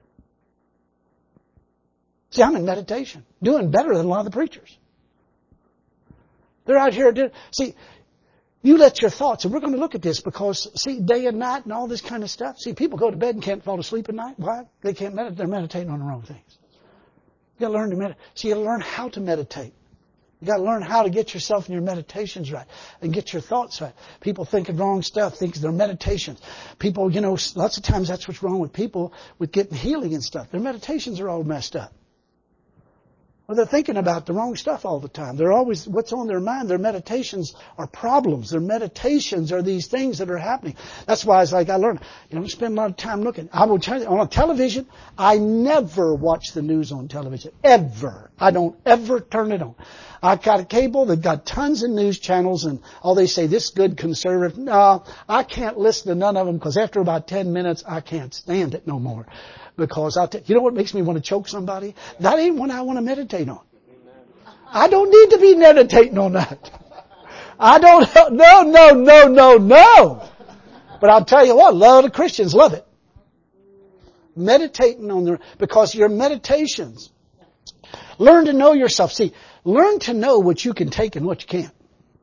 See, I'm in meditation, doing better than a lot of the preachers. They're out here. See, you let your thoughts, and we're going to look at this because, see, day and night and all this kind of stuff. See, people go to bed and can't fall asleep at night. Why? They can't meditate. They're meditating on the wrong things. You got to learn to meditate. See, you got to learn how to meditate. You got to learn how to get yourself and your meditations right and get your thoughts right. People think of wrong stuff, think they're meditations. People, you know, lots of times that's what's wrong with people with getting healing and stuff. Their meditations are all messed up. Well, they're thinking about the wrong stuff all the time. They're always, what's on their mind, their meditations are problems. Their meditations are these things that are happening. That's why it's like I learned, you know, spend a lot of time looking. I will tell you, on television, I never watch the news on television. Ever. I don't ever turn it on. I got a cable, they've got tons of news channels and all they say, this good conservative. No, I can't listen to none of them because after about ten minutes, I can't stand it no more. Because I'll tell you know what makes me want to choke somebody? That ain't what I want to meditate on. I don't need to be meditating on that. I don't, no, no, no, no, no. But I'll tell you what, a lot of Christians love it. Meditating on the, because your meditations, learn to know yourself. See, learn to know what you can take and what you can't.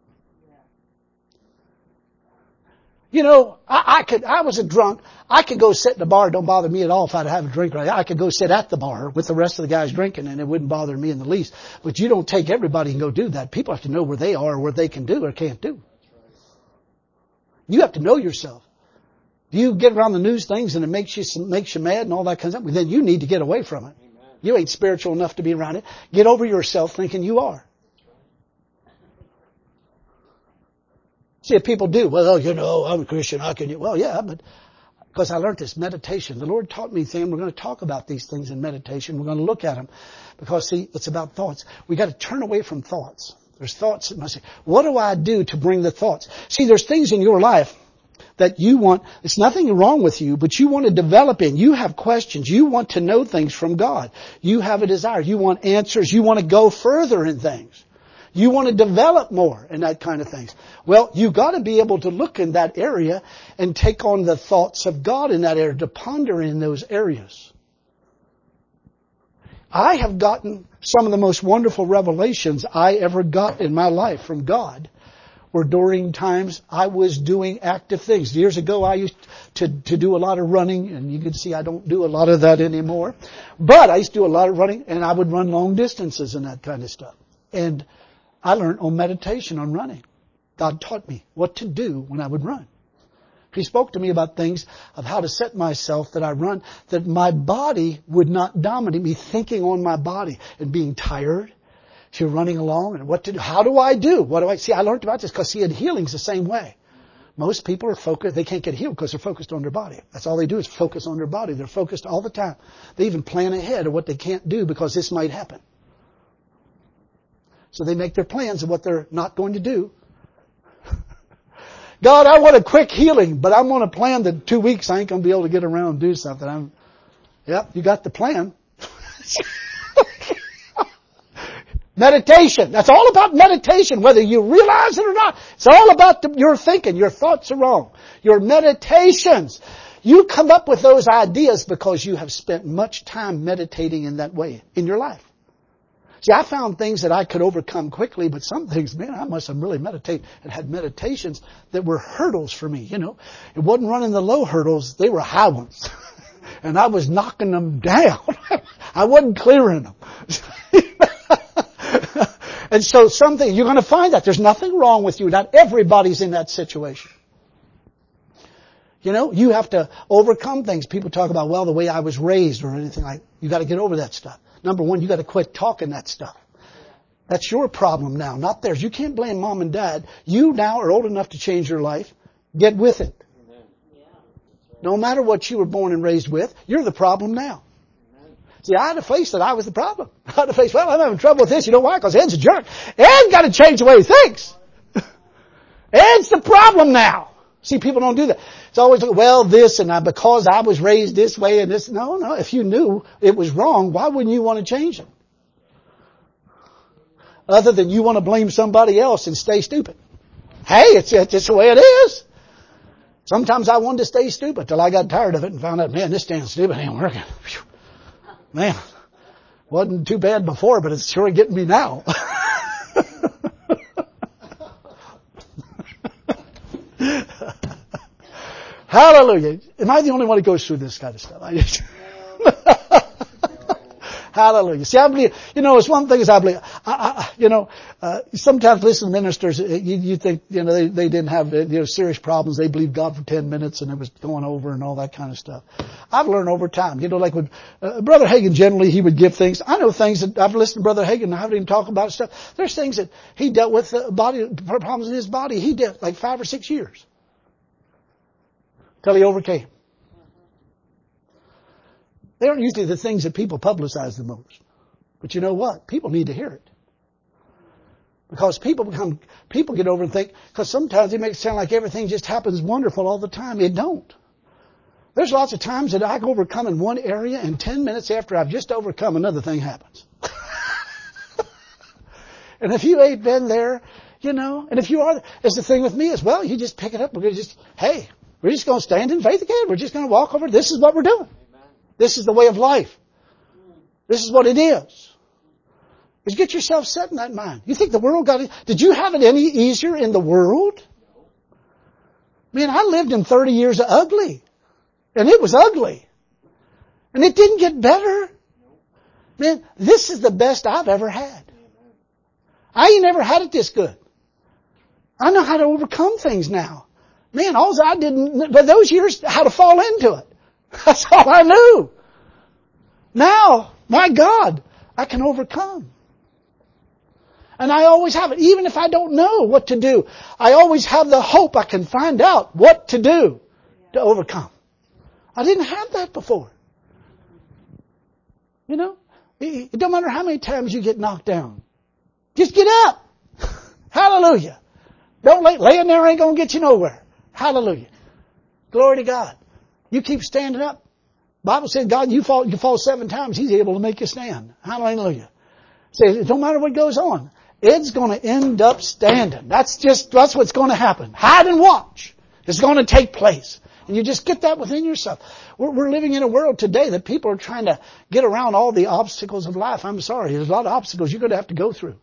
You know, I, I could, I was a drunk. I could go sit in the bar. It don't bother me at all if I'd have a drink right. I could go sit at the bar with the rest of the guys drinking and it wouldn't bother me in the least. But you don't take everybody and go do that. People have to know where they are, where they can do or can't do. You have to know yourself. You get around the news things and it makes you, makes you mad and all that kind of stuff. Then you need to get away from it. You ain't spiritual enough to be around it. Get over yourself thinking you are. See, if people do, well, you know, I'm a Christian, how can you? Well, yeah, but because I learned this meditation. The Lord taught me things. We're going to talk about these things in meditation. We're going to look at them because, see, it's about thoughts. We got to turn away from thoughts. There's thoughts that must say, what do I do to bring the thoughts? See, there's things in your life that you want. It's nothing wrong with you, but you want to develop in. You have questions. You want to know things from God. You have a desire. You want answers. You want to go further in things. You want to develop more and that kind of things. Well, you've got to be able to look in that area and take on the thoughts of God in that area, to ponder in those areas. I have gotten some of the most wonderful revelations I ever got in my life from God were during times I was doing active things. Years ago, I used to, to do a lot of running, and you can see I don't do a lot of that anymore. But I used to do a lot of running, and I would run long distances and that kind of stuff. And I learned on meditation, on running. God taught me what to do when I would run. He spoke to me about things of how to set myself that I run, that my body would not dominate me, thinking on my body and being tired. If you're running along and what to do, how do I do? What do I see? I learned about this because see, healing's the same way. Most people are focused, they can't get healed because they're focused on their body. That's all they do is focus on their body. They're focused all the time. They even plan ahead of what they can't do because this might happen. So they make their plans of what they're not going to do. God, I want a quick healing, but I'm going to plan that two weeks I ain't going to be able to get around and do something. I'm, yep, you got the plan. Meditation. That's all about meditation, whether you realize it or not. It's all about the, your thinking. Your thoughts are wrong. Your meditations. You come up with those ideas because you have spent much time meditating in that way in your life. See, I found things that I could overcome quickly, but some things, man, I must have really meditated and had meditations that were hurdles for me, you know. It wasn't running the low hurdles, they were high ones. And I was knocking them down. I wasn't clearing them. And so something, you're going to find that there's nothing wrong with you. Not everybody's in that situation. You know, you have to overcome things. People talk about, well, the way I was raised or anything like, you got to get over that stuff. Number one, you got to quit talking that stuff. That's your problem now, not theirs. You can't blame mom and dad. You now are old enough to change your life. Get with it. No matter what you were born and raised with, you're the problem now. See, I had to face that I was the problem. I had to face, well, I'm having trouble with this. You know why? Because Ed's a jerk. Ed's got to change the way he thinks. Ed's the problem now. See, people don't do that. It's always, well, this and I, because I was raised this way and this. No, no. If you knew it was wrong, why wouldn't you want to change it? Other than you want to blame somebody else and stay stupid. Hey, it's, it's just the way it is. Sometimes I wanted to stay stupid till I got tired of it and found out, man, this damn stupid ain't working. Whew. Man, wasn't too bad before, but it's sure getting me now. Hallelujah. Am I the only one who goes through this kind of stuff? I just Hallelujah. See, I believe, you know, it's one thing is I believe, I, I, you know, uh, sometimes listen to ministers, you, you think, you know, they, they didn't have, you know, serious problems. They believed God for ten minutes and it was going over and all that kind of stuff. I've learned over time, you know, like with, uh, Brother Hagin generally, he would give things. I know things that I've listened to Brother Hagin, I haven't even talked about stuff. There's things that he dealt with, uh, body, problems in his body. He did like five or six years. Till he overcame. They aren't usually the things that people publicize the most. But you know what? People need to hear it. Because people become, people get over and think, because sometimes they make it sound like everything just happens wonderful all the time. It don't. There's lots of times that I can overcome in one area and ten minutes after I've just overcome, another thing happens. And if you ain't been there, you know, and if you are, it's the thing with me as well. You just pick it up. We're going to just, hey, we're just going to stand in faith again. We're just going to walk over. This is what we're doing. This is the way of life. This is what it is. Is get yourself set in that mind. You think the world got it? Did you have it any easier in the world? Man, I lived in thirty years of ugly. And it was ugly. And it didn't get better. Man, this is the best I've ever had. I ain't never had it this good. I know how to overcome things now. Man, all I didn't, but those years, how to fall into it. That's all I knew. Now, my God, I can overcome. And I always have it. Even if I don't know what to do, I always have the hope I can find out what to do to overcome. I didn't have that before. You know, it don't matter how many times you get knocked down. Just get up. Hallelujah. Don't lay, laying there ain't going to get you nowhere. Hallelujah. Glory to God. You keep standing up. Bible says, God, you fall, you fall seven times. He's able to make you stand. Hallelujah. Say, it don't matter what goes on. Ed's going to end up standing. That's just, that's what's going to happen. Hide and watch. It's going to take place. And you just get that within yourself. We're, we're living in a world today that people are trying to get around all the obstacles of life. I'm sorry. There's a lot of obstacles you're going to have to go through.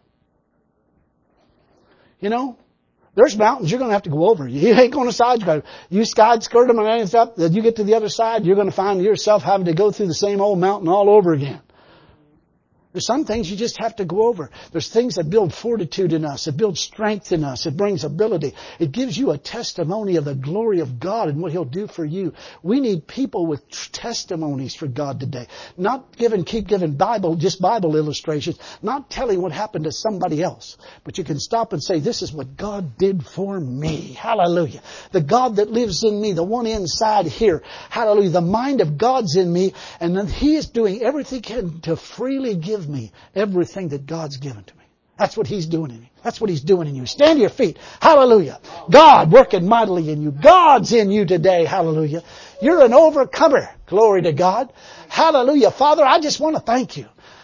You know? There's mountains you're going to have to go over. You ain't going to side skirt. You side skirt them and ends up that you get to the other side, you're going to find yourself having to go through the same old mountain all over again. There's some things you just have to go over. There's things that build fortitude in us. It builds strength in us. It brings ability. It gives you a testimony of the glory of God and what He'll do for you. We need people with testimonies for God today. Not giving, keep giving Bible, just Bible illustrations. Not telling what happened to somebody else. But you can stop and say, this is what God did for me. Hallelujah. The God that lives in me, the one inside here. Hallelujah. The mind of God's in me. And then He is doing everything He can to freely give me everything that God's given to me. That's what He's doing in me. That's what He's doing in you. Stand to your feet. Hallelujah. God working mightily in you. God's in you today. Hallelujah. You're an overcomer. Glory to God. Hallelujah. Father, I just want to thank you.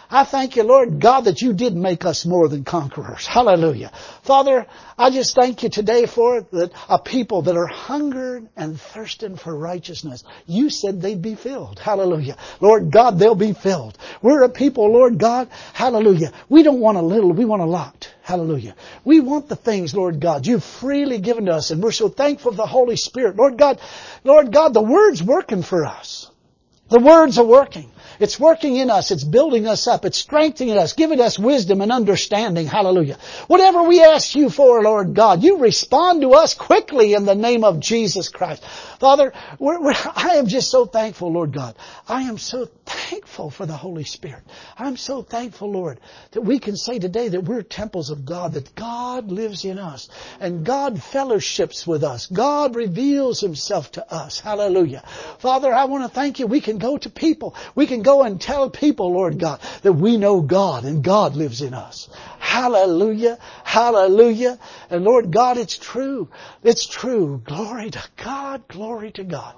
I thank you, Lord God, that you did make us more than conquerors. Hallelujah. Father, I just thank you today for it, that a people that are hungering and thirsting for righteousness, you said they'd be filled. Hallelujah. Lord God, they'll be filled. We're a people, Lord God, hallelujah. We don't want a little, we want a lot. Hallelujah. We want the things, Lord God, you've freely given to us, and we're so thankful for the Holy Spirit. Lord God, Lord God, the Word's working for us. The words are working. It's working in us. It's building us up. It's strengthening us, giving us wisdom and understanding. Hallelujah. Whatever we ask you for, Lord God, you respond to us quickly in the name of Jesus Christ. Father, we're, we're, I am just so thankful, Lord God. I am so thankful for the Holy Spirit. I'm so thankful, Lord, that we can say today that we're temples of God, that God lives in us, and God fellowships with us. God reveals Himself to us. Hallelujah. Father, I want to thank you. We can go to people. We can go and tell people, Lord God, that we know God and God lives in us. Hallelujah. Hallelujah. And Lord God, it's true. It's true. Glory to God. Glory to God.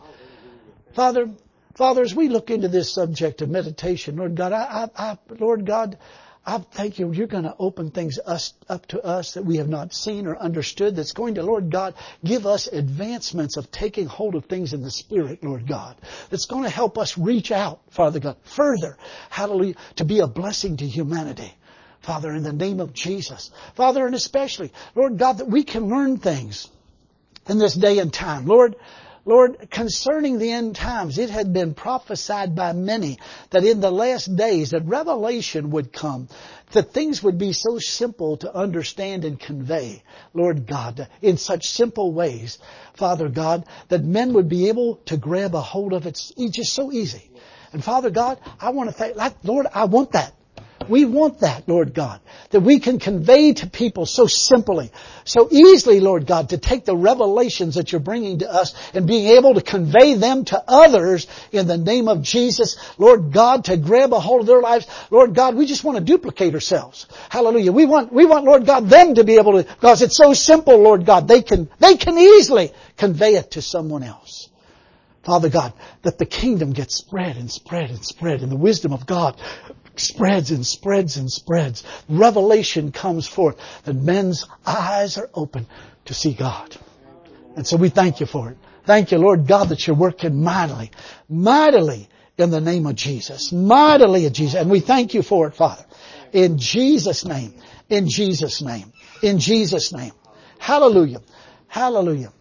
Father, Father, as we look into this subject of meditation, Lord God, I, I, I Lord God, I thank you. You're going to open things us, up to us that we have not seen or understood. That's going to, Lord God, give us advancements of taking hold of things in the Spirit, Lord God. That's going to help us reach out, Father God, further, hallelujah, to be a blessing to humanity. Father, in the name of Jesus. Father, and especially, Lord God, that we can learn things in this day and time. Lord, Lord, concerning the end times, it had been prophesied by many that in the last days that revelation would come, that things would be so simple to understand and convey, Lord God, in such simple ways, Father God, that men would be able to grab a hold of it. It's just so easy. And Father God, I want to thank, Lord, I want that. We want that, Lord God, that we can convey to people so simply, so easily, Lord God, to take the revelations that you're bringing to us and being able to convey them to others in the name of Jesus, Lord God, to grab a hold of their lives. Lord God, we just want to duplicate ourselves. Hallelujah. We want, we want, Lord God, them to be able to, because it's so simple, Lord God, they can, they can easily convey it to someone else. Father God, that the kingdom gets spread and spread and spread, and the wisdom of God spreads and spreads and spreads. Revelation comes forth, that men's eyes are open to see God. And so we thank you for it. Thank you, Lord God, that you're working mightily, mightily in the name of Jesus. Mightily in Jesus. And we thank you for it, Father. In Jesus' name. In Jesus' name. In Jesus' name. Hallelujah. Hallelujah.